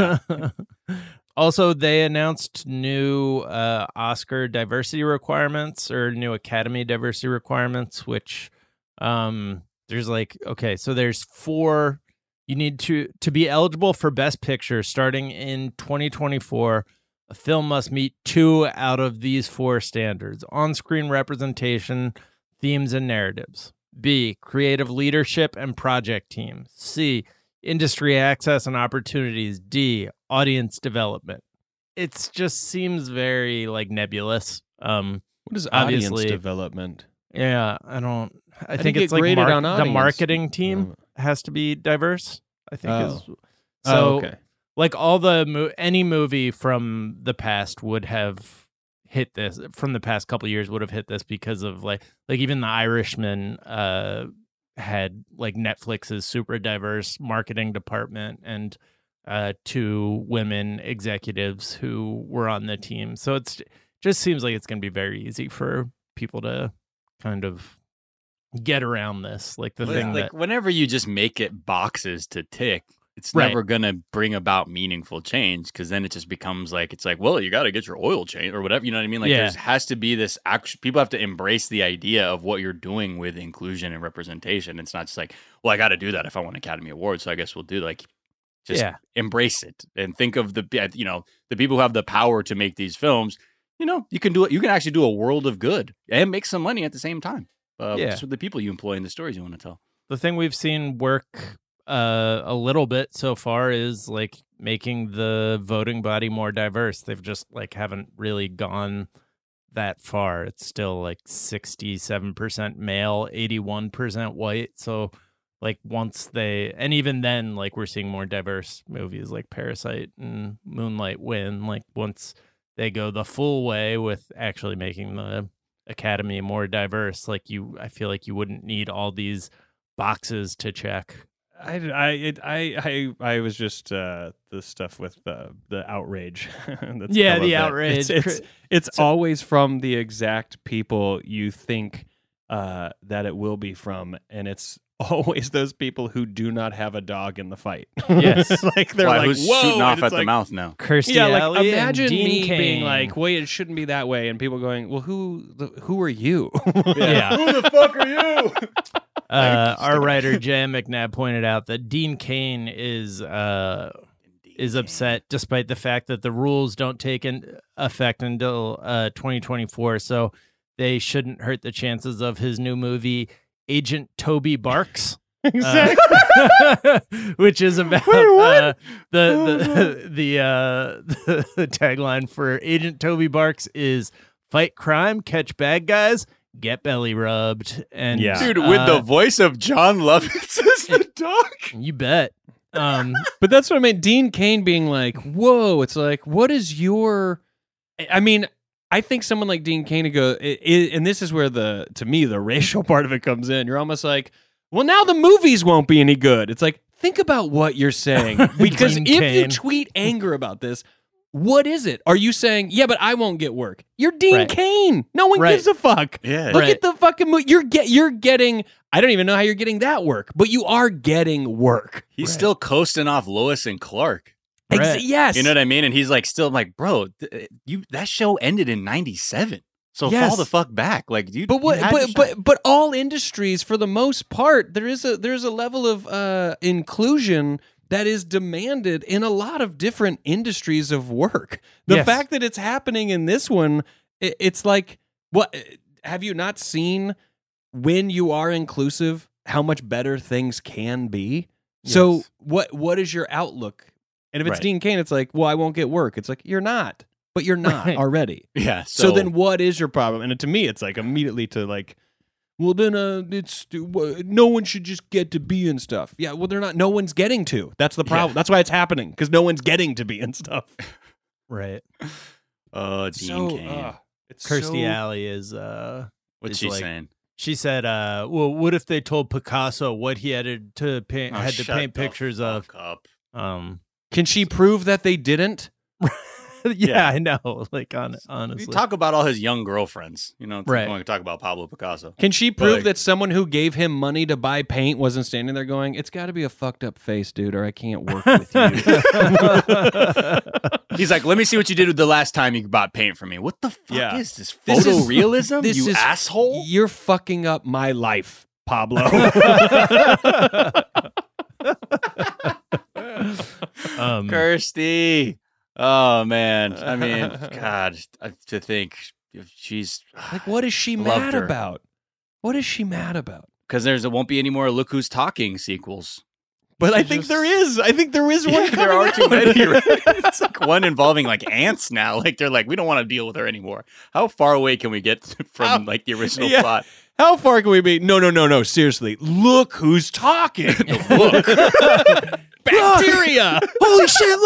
G: Also, they announced new uh, Oscar diversity requirements or new Academy diversity requirements, which um, there's like, okay, so there's four. You need to, to be eligible for Best Picture starting in twenty twenty-four. A film must meet two out of these four standards: on-screen representation, themes, and narratives. B, creative leadership and project team. C, industry access and opportunities. D, audience development. It just seems very like nebulous. Um,
I: what is
G: obviously,
I: audience development?
G: Yeah, I don't. I
I: How
G: think
I: do you
G: it's
I: get
G: like
I: graded
G: mar-
I: on
G: the
I: audience?
G: marketing team has to be diverse. I think
I: Oh.
G: is so.
I: Oh, okay.
G: Like all the mo- any movie from the past would have hit this from the past couple of years would have hit this because of like like even The Irishman uh, had like Netflix's super diverse marketing department and uh, two women executives who were on the team. So it's just seems like it's going to be very easy for people to kind of get around this. Like the
H: Well,
G: thing
H: like
G: that
H: whenever you just make it boxes to tick, it's
G: Right.
H: never gonna bring about meaningful change because then it just becomes like it's like, well, you got to get your oil change or whatever. You know what I mean? Like
G: Yeah.
H: there has to be this action. People have to embrace the idea of what you're doing with inclusion and representation. It's not just like, well, I got to do that if I want Academy Awards, so I guess we'll do like just
G: Yeah.
H: embrace it and think of the you know the people who have the power to make these films. You know, you can do it. You can actually do a world of good and make some money at the same time. Uh,
G: Yeah.
H: just with the people you employ and the stories you want to tell.
G: the thing we've seen work uh, a little bit so far is like making the voting body more diverse. They've just like haven't really gone that far. It's still like sixty-seven percent male, eighty-one percent white. So like once they, and even then, like we're seeing more diverse movies like Parasite and Moonlight win. Like once they go the full way with actually making the Academy more diverse, like you, I feel like you wouldn't need all these boxes to check.
I: I, I, it, I, I, I was just uh, the stuff with the the outrage. That's
G: Yeah,
I: come
G: the
I: of that.
G: outrage.
I: It's it's, it's always from the exact people you think uh, that it will be from, and it's always those people who do not have a dog in the fight.
G: Yes.
I: like they're
H: Why,
I: like,
H: who's
I: whoa,
H: shooting off
I: and it's
H: at the
I: like-
H: mouth now?
G: Kirstie
I: yeah, like
G: Alley and
I: imagine
G: Dean
I: me
G: Cain.
I: being like, wait, it shouldn't be that way, and people going, well, who, the, who are you?
G: Yeah.
H: Who the fuck are you?
G: Uh, our writer J. McNabb pointed out that Dean Cain is uh, is upset despite the fact that the rules don't take in effect until uh, twenty twenty-four, so they shouldn't hurt the chances of his new movie, Agent Toby Barks.
I: Exactly.
G: Uh, which is about uh, the the the, uh, the tagline for Agent Toby Barks is fight crime, catch bad guys, get belly rubbed, and
I: Yeah.
H: Dude, with
G: uh,
H: the voice of John Lovitz as the dog.
G: you bet. Um,
I: But that's what I meant. Dean Cain being like, whoa, it's like, what is your. I mean, I think someone like Dean Cain to go, i i and this is where the, to me, the racial part of it comes in. You're almost like, well, now the movies won't be any good. It's like, think about what you're saying. Because
G: Dean
I: if you
G: Cain.
I: tweet anger about this, what is it? Are you saying, yeah, but I won't get work? You're Dean
G: Right.
I: Cain. No one
G: Right.
I: gives a fuck.
H: Yeah.
I: Look
G: Right.
I: at the fucking movie. You're get you're getting. I don't even know how you're getting that work, but you are getting work.
H: He's still coasting off Lois and Clark.
I: Ex-
G: Right.
I: yes.
H: You know what I mean? And he's like, still like, bro, th- you that show ended in ninety-seven. So
I: Yes.
H: fall the fuck back. Like, dude.
I: But what?
H: you had your
I: But
H: shot.
I: but but all industries, for the most part, there is a there's a level of uh, inclusion that is demanded in a lot of different industries of work. The
G: Yes.
I: fact that it's happening in this one, it, it's like, what? Have you not seen when you are inclusive how much better things can be? So
G: Yes.
I: what what is your outlook? And if it's
H: Right.
I: Dean Cain, it's like, well, I won't get work. It's like, you're not, but you're not
G: Right.
I: already.
H: yeah.
I: So,
H: So,
I: then what is your problem? And to me, it's like immediately to like, well, then uh, it's uh, no one should just get to be in stuff. Yeah, well, they're not. No one's getting to. That's the problem.
H: Yeah.
I: That's why it's happening, because no one's getting to be in stuff.
G: right.
H: oh, Dean
I: so,
H: Cain.
I: uh, it's
G: Kirstie
I: so-
G: Alley is uh,
H: What's
G: is
H: she
G: like-
H: saying?
G: She said, uh, "Well, what if they told Picasso what he had to paint,
H: Oh,
G: had to
H: shut
G: paint
H: the
G: pictures of?"
H: fuck up.
G: Um,
I: Can she prove that they didn't?
G: yeah,
H: Yeah.
G: I know. Like, on,
H: We
G: honestly,
H: talk about all his young girlfriends. You know, it's like
G: Right.
H: when we talk about Pablo Picasso.
I: Can she prove
H: like-
I: that someone who gave him money to buy paint wasn't standing there going, "It's got to be a fucked up face, dude, or I can't work with you."
H: He's like, let me see what you did with the last time you bought paint for me. What the fuck
I: Yeah.
H: is this?
I: This is-
H: Photorealism?
I: this
H: you
I: is-
H: asshole?
I: You're fucking up my life, Pablo.
G: um,
H: Kirstie. Oh man. I mean, God, to think if she's
I: Like, what is she
H: Loved
I: mad
H: her.
I: about? What is she mad about?
H: Because there's, there won't be any more Look Who's Talking sequels.
I: But I think there is. I think there is one.
H: Yeah, there are too many. Right? It's like one involving like ants now. Like they're like, we don't want to deal with her anymore. How far away can we get from
I: How,
H: like the original
I: yeah.
H: plot?
I: How far can we be? No, no, no, no. Seriously, look who's talking.
H: Look,
I: bacteria.
G: Holy shit!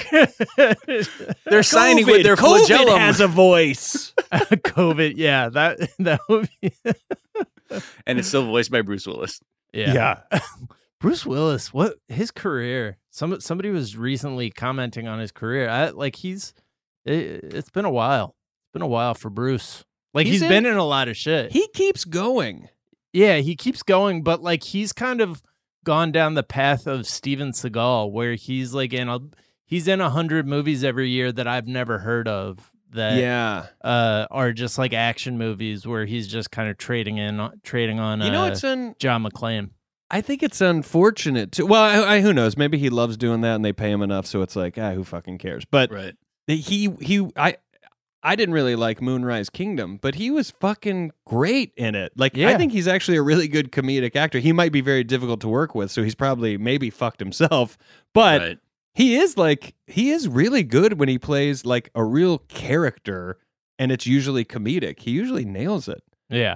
G: Look,
H: they're signing with their
I: COVID
H: flagellum.
I: has a voice.
G: COVID. Yeah, that that would be.
H: And it's still voiced by Bruce Willis.
G: Yeah. yeah. Bruce Willis, what his career? Some somebody was recently commenting on his career. I like he's it, it's been a while. It's been a while for Bruce. Like he's,
I: he's
G: been
I: in,
G: in a lot of shit.
I: He keeps going.
G: Yeah, he keeps going, but like he's kind of gone down the path of Steven Seagal, where he's like in a he's in a hundred movies every year that I've never heard of. That
I: yeah
G: uh, are just like action movies where he's just kind of trading in trading on.
I: You know,
G: uh,
I: it's in
G: John McClane.
I: I think it's unfortunate too. Well, I, I, who knows? Maybe he loves doing that, and they pay him enough, so it's like, ah, who fucking cares? But
H: right.
I: he he I I didn't really like Moonrise Kingdom, but he was fucking great in it. Like
G: Yeah.
I: I think he's actually a really good comedic actor. He might be very difficult to work with, so he's probably maybe fucked himself, but
H: Right.
I: he is like he is really good when he plays like a real character, and it's usually comedic. He usually nails it.
G: Yeah.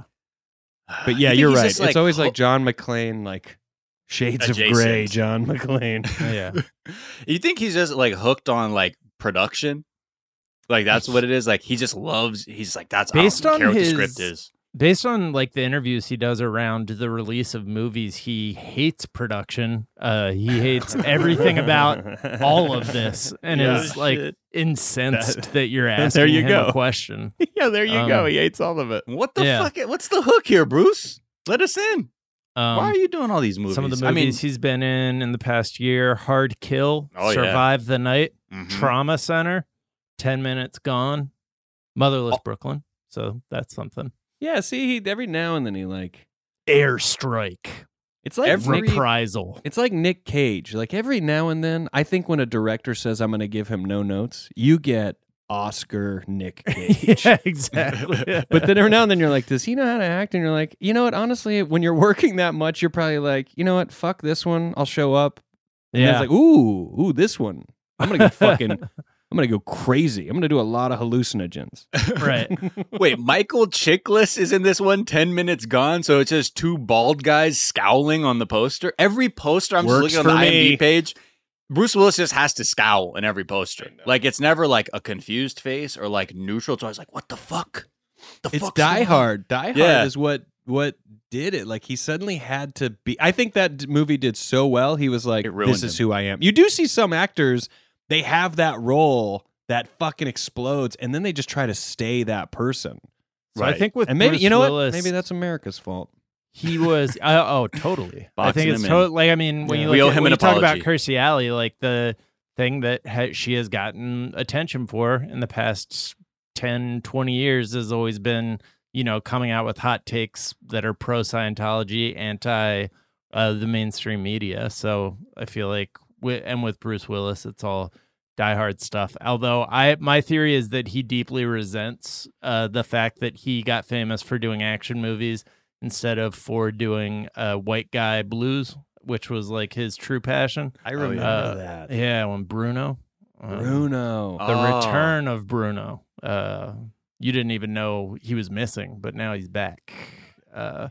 I: But yeah,
H: You think
I: you're
H: he's
I: right.
H: just,
I: It's
H: like,
I: always
H: ho-
I: like John McClane, like Shades of
H: Adjacent.
I: Grey, John McClane.
G: Yeah.
H: You think he's just like hooked on like production? Like that's what it is. Like he just loves. He's like that's
G: Based
H: I don't
G: on
H: care what
G: his
H: the script is.
G: Based on like the interviews he does around the release of movies, he hates production. Uh, he hates everything about all of this, and
I: Yeah.
G: is like
H: Shit.
G: incensed
I: That-
G: that you're
I: there
G: asking
I: you
G: him
I: go.
G: a question.
I: Yeah, there you
G: Um,
I: go. He hates all of it.
H: What the
G: Yeah.
H: fuck? What's the hook here, Bruce? Let us in.
G: Um,
H: Why are you doing all these movies?
G: Some of the movies
H: I mean,
G: he's been in in the past year: Hard Kill,
H: Oh, yeah.
G: Survive the Night,
H: mhm.
G: Trauma Center, Ten Minutes Gone, Motherless
H: Oh.
G: Brooklyn. So that's something.
I: Yeah, see, he every now and then he like
G: Airstrike,
I: it's like
H: Every-
I: Nick,
G: Reprisal.
I: it's like Nick Cage. Like every now and then, I think when a director says I'm going to give him no notes, you get Oscar Nick Cage.
G: Yeah, exactly.
I: But then every now and then you're like, does he know how to act? And you're like, you know what? Honestly, when you're working that much, you're probably like, you know what? Fuck this one. I'll show up. And then
G: Yeah.
I: it's like, ooh, ooh, this one. I'm gonna go fucking. I'm gonna go crazy. I'm gonna do a lot of hallucinogens.
G: Right.
H: wait, Michael Chiklis is in this one. Ten minutes gone. So it's just two bald guys scowling on the poster. Every poster, I'm
I: Works
H: just looking on
I: for
H: the
I: me.
H: IMDb page. Bruce Willis just has to scowl in every poster. Like it's never like a confused face or like neutral. It's always like, what the fuck? The
I: It's
H: fuck's
I: Die
H: going on?
I: Hard. Die Hard
H: Yeah.
I: is what what did it. Like he suddenly had to be. I think that d- movie did so well. He was like,
H: It ruined
I: "This is
H: him.
I: who I am." You do see some actors; they have that role that fucking explodes, and then they just try to stay that person.
G: So I think with
I: And maybe
G: Bruce
I: you know
G: Willis,
I: what? Maybe that's America's fault.
G: he was. Uh, oh, totally. I
H: Boxing
G: think it's
H: him in.
G: totally. Like I mean, when
I: Yeah.
G: you
H: We
G: look
H: owe
G: at,
H: him
G: when
H: an
G: you talk about
H: apology.
G: Kirstie Alley, like the thing that ha- she has gotten attention for in the past ten, twenty years has always been, you know, coming out with hot takes that are pro Scientology, anti uh, the mainstream media. So I feel like, with, and with Bruce Willis, it's all Die Hard stuff. Although I, my theory is that he deeply resents uh, the fact that he got famous for doing action movies instead of for doing uh, white guy blues, which was like his true passion.
I: I remember
G: Uh,
I: that.
G: Yeah, when Bruno, um,
I: Bruno.
G: the
H: Oh.
G: return of Bruno. Uh, you didn't even know he was missing, but now he's back. Uh,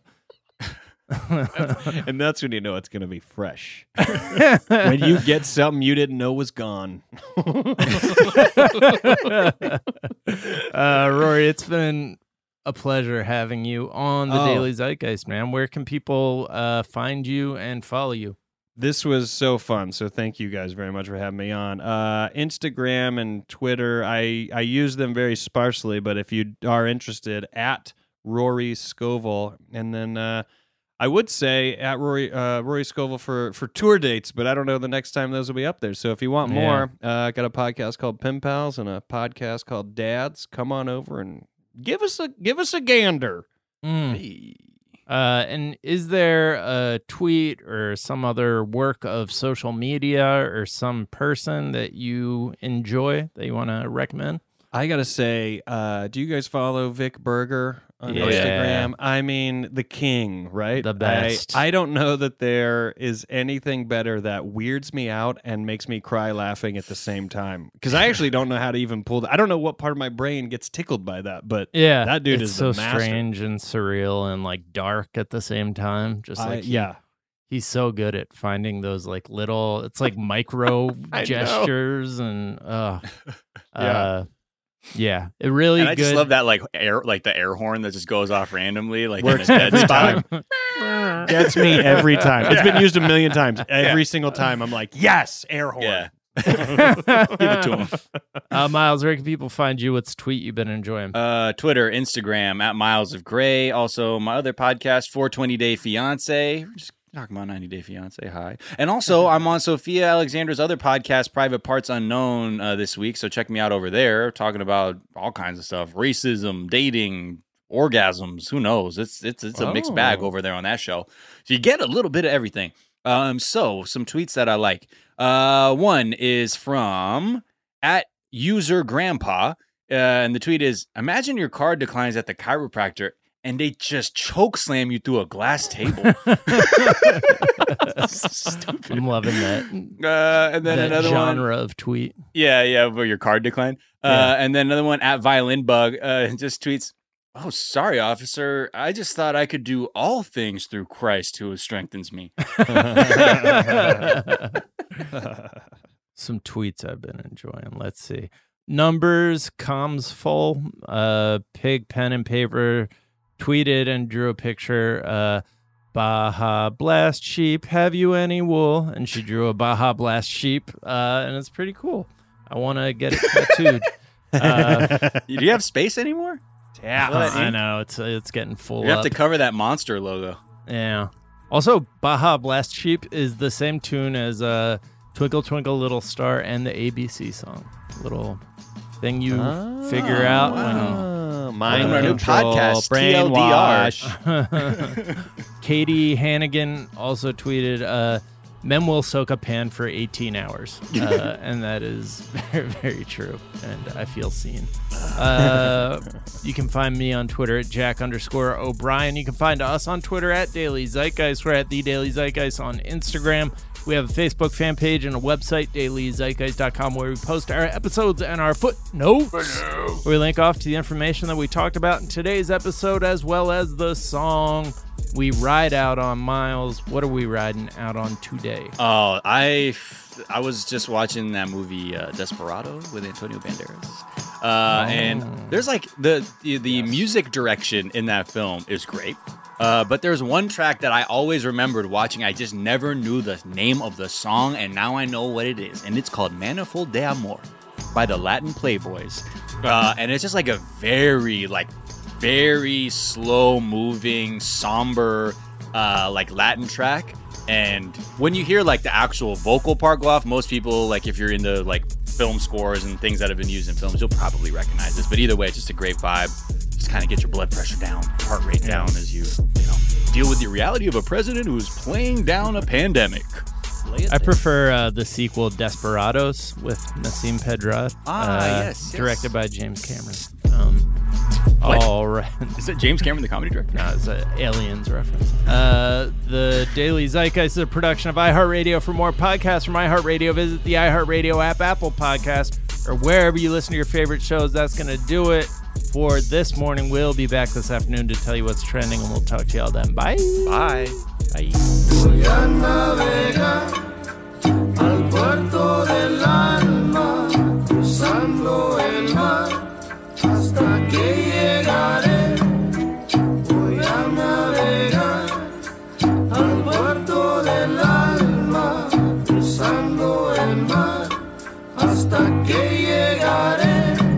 I: And that's when you know it's going to be fresh. When you get something you didn't know was gone.
G: uh, Rory, it's been a pleasure having you on the
I: Oh.
G: Daily Zeitgeist, man. Where can people uh, find you and follow you?
I: This was so fun. So thank you guys very much for having me on. Uh, Instagram and Twitter, I, I use them very sparsely, but if you are interested, at Rory Scovel. And then uh, I would say at Rory uh, Rory Scovel for, for tour dates, but I don't know the next time those will be up there. So if you want
G: Yeah.
I: more, uh, I got a podcast called Pen Pals and a podcast called Dads. Come on over and give us a give us a gander.
G: Mm. Uh, and is there a tweet or some other work of social media or some person that you enjoy that you want to recommend?
I: I gotta say, uh, do you guys follow Vic Berger on
G: Yeah.
I: Instagram. I mean, the king, right?
G: The best.
I: I, I don't know that there is anything better that weirds me out and makes me cry laughing at the same time. Because I actually don't know how to even pull that. I don't know what part of my brain gets tickled by that, but
G: Yeah,
I: that dude
G: it's
I: is
G: so
I: the master.
G: strange and surreal and like dark at the same time. Just
I: I-
G: like he-
I: yeah.
G: he's so good at finding those like little. It's like micro
H: I know.
G: gestures and uh,
I: Yeah.
G: uh, yeah, it really
H: And I
G: good.
H: just love that like air, like the air horn that just goes off randomly, like
I: Works
H: in a dead
I: every
H: spot.
I: time. Gets me every time. It's been used a million times. Every
H: Yeah.
I: single time, I'm like, yes, air horn.
H: Yeah. Give it to him.
G: Uh, Miles, where can people find you? What's the tweet you've been enjoying?
H: Uh, Twitter, Instagram at Miles of Gray. Also, my other podcast, four twenty Day Fiance. We're just talking about ninety Day Fiance. Hi. And also, I'm on Sophia Alexander's other podcast, Private Parts Unknown, uh, this week. So check me out over there, talking about all kinds of stuff: racism, dating, orgasms. Who knows? It's it's it's a mixed bag
I: Oh.
H: over there on that show. So you get a little bit of everything. Um, so some tweets that I like. Uh, one is from at user grandpa, uh, and the tweet is: imagine your card declines at the chiropractor and they just choke slam you through a glass table. Stupid.
G: I'm loving that.
H: Uh, and then
G: that
H: another
G: genre
H: one.
G: of tweet.
H: Yeah, yeah, where your card declined. Uh,
G: Yeah.
H: and then another one at Violin Bug uh, just tweets, "Oh, sorry, officer. I just thought I could do all things through Christ who strengthens me."
G: Some tweets I've been enjoying. Let's see. Numbers, comms full, uh, pig, pen, and paper tweeted and drew a picture. Uh, Baja Blast sheep, have you any wool? And she drew a Baja Blast sheep, uh, and it's pretty cool. I want to get it tattooed. uh,
H: Do you have space anymore?
G: yeah,
H: Well,
G: I
H: ink-
G: know it's it's getting full.
H: You have
G: up.
H: to cover that monster logo.
G: Yeah. Also, Baja Blast Sheep is the same tune as uh, Twinkle Twinkle Little Star and the A B C song. Little thing you figure out
I: wow.
G: when
I: Mind
H: Welcome to our new
I: control,
H: podcast, T L D R.
G: brainwash. Katie Hannigan also tweeted, uh, men will soak a pan for eighteen hours. Uh, and that is very, very true. And I feel seen. Uh, you can find me on Twitter at Jack underscore O'Brien. You can find us on Twitter at Daily Zeitgeist. We're at The Daily Zeitgeist on Instagram. We have a Facebook fan page and a website, daily zeitgeist dot com, where we post our episodes and our footnotes. Where we link off to the information that we talked about in today's episode, as well as the song we ride out on. Miles, what are we riding out on today?
H: Oh, I I was just watching that movie uh, Desperado with Antonio Banderas. Uh,
G: Oh.
H: And there's like the the, the music direction in that film is great. Uh, but there's one track that I always remembered watching. I just never knew the name of the song, and now I know what it is. And it's called Manifold de Amor by the Latin Playboys. Uh, and it's just like a very, like, very slow moving, somber, uh, like Latin track. And when you hear like the actual vocal part go off, most people, like if you're into like film scores and things that have been used in films, you'll probably recognize this. But either way, it's just a great vibe. Just kind of get your blood pressure down, heart rate down as you, you know, deal with the reality of a president who's playing down a pandemic.
G: I prefer uh, the sequel Desperados with Nassim Pedrad.
H: Ah,
G: uh,
H: yes, yes.
G: Directed by James Cameron. Um,
H: What?
G: all right.
H: Is it James Cameron, the comedy director?
G: No, it's an Aliens reference. Uh, the Daily Zeitgeist is a production of iHeartRadio. For more podcasts from iHeartRadio, visit the iHeartRadio app, Apple Podcast, or wherever you listen to your favorite shows. That's going to do it for this morning. We'll be back this afternoon to tell you what's trending, and we'll talk to y'all then. Bye.
H: Bye.
G: Bye.
P: Voy a navegar al puerto del alma, cruzando el mar hasta que llegaré. Voy a navegar al puerto del alma, cruzando el mar hasta que llegaré.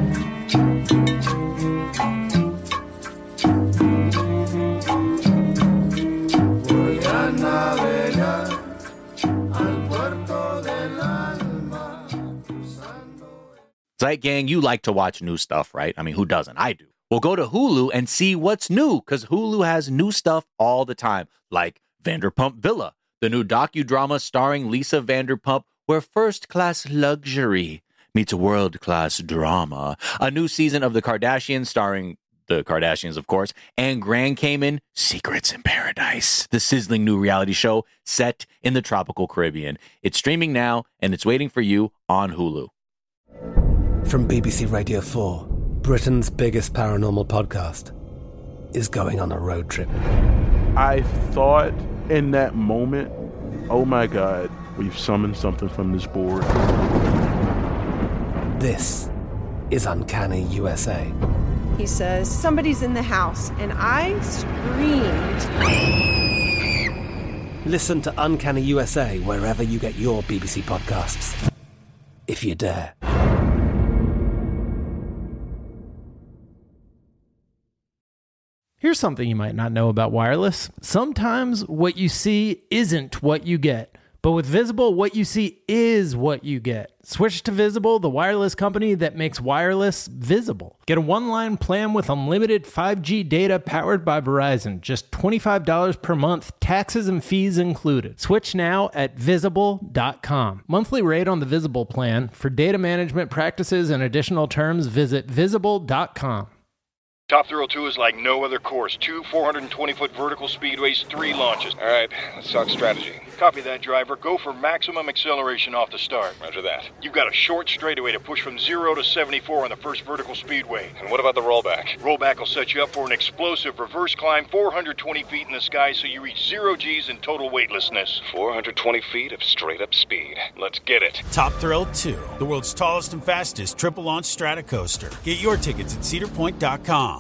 P: Voy a navegar al puerto del alma, cruzando.
B: Zeit Gang, you like to watch new stuff, right? I mean, who doesn't? I do. Well, go to Hulu and see what's new, because Hulu has new stuff all the time, like Vanderpump Villa, the new docudrama starring Lisa Vanderpump, where first-class luxury meets world-class drama. A new season of The Kardashians starring the Kardashians, of course, and Grand Cayman, Secrets in Paradise, the sizzling new reality show set in the tropical Caribbean. It's streaming now, and it's waiting for you on Hulu.
D: From B B C Radio four, Britain's biggest paranormal podcast is going on a road trip.
E: I thought in that moment, oh my God, we've summoned something from this board.
D: This is Uncanny U S A.
F: He says, somebody's in the house, and I screamed.
D: Listen to Uncanny U S A wherever you get your B B C podcasts, if you dare.
G: Here's something you might not know about wireless. Sometimes what you see isn't what you get. But with Visible, what you see is what you get. Switch to Visible, the wireless company that makes wireless visible. Get a one-line plan with unlimited five G data powered by Verizon. Just twenty-five dollars per month, taxes and fees included. Switch now at visible dot com. Monthly rate on the Visible plan. For data management practices and additional terms, visit visible dot com.
Q: Top Thrill two is like no other course. Two four hundred twenty foot vertical speedways, three launches. All right, let's talk strategy. Copy that, driver. Go for maximum acceleration off the start. Roger that. You've got a short straightaway to push from zero to seventy-four on the first vertical speedway. And what about the rollback? Rollback will set you up for an explosive reverse climb four hundred twenty feet in the sky so you reach zero G's in total weightlessness. four hundred twenty feet of straight-up speed. Let's get it.
R: Top Thrill two, the world's tallest and fastest triple-launch strata coaster. Get your tickets at cedar point dot com.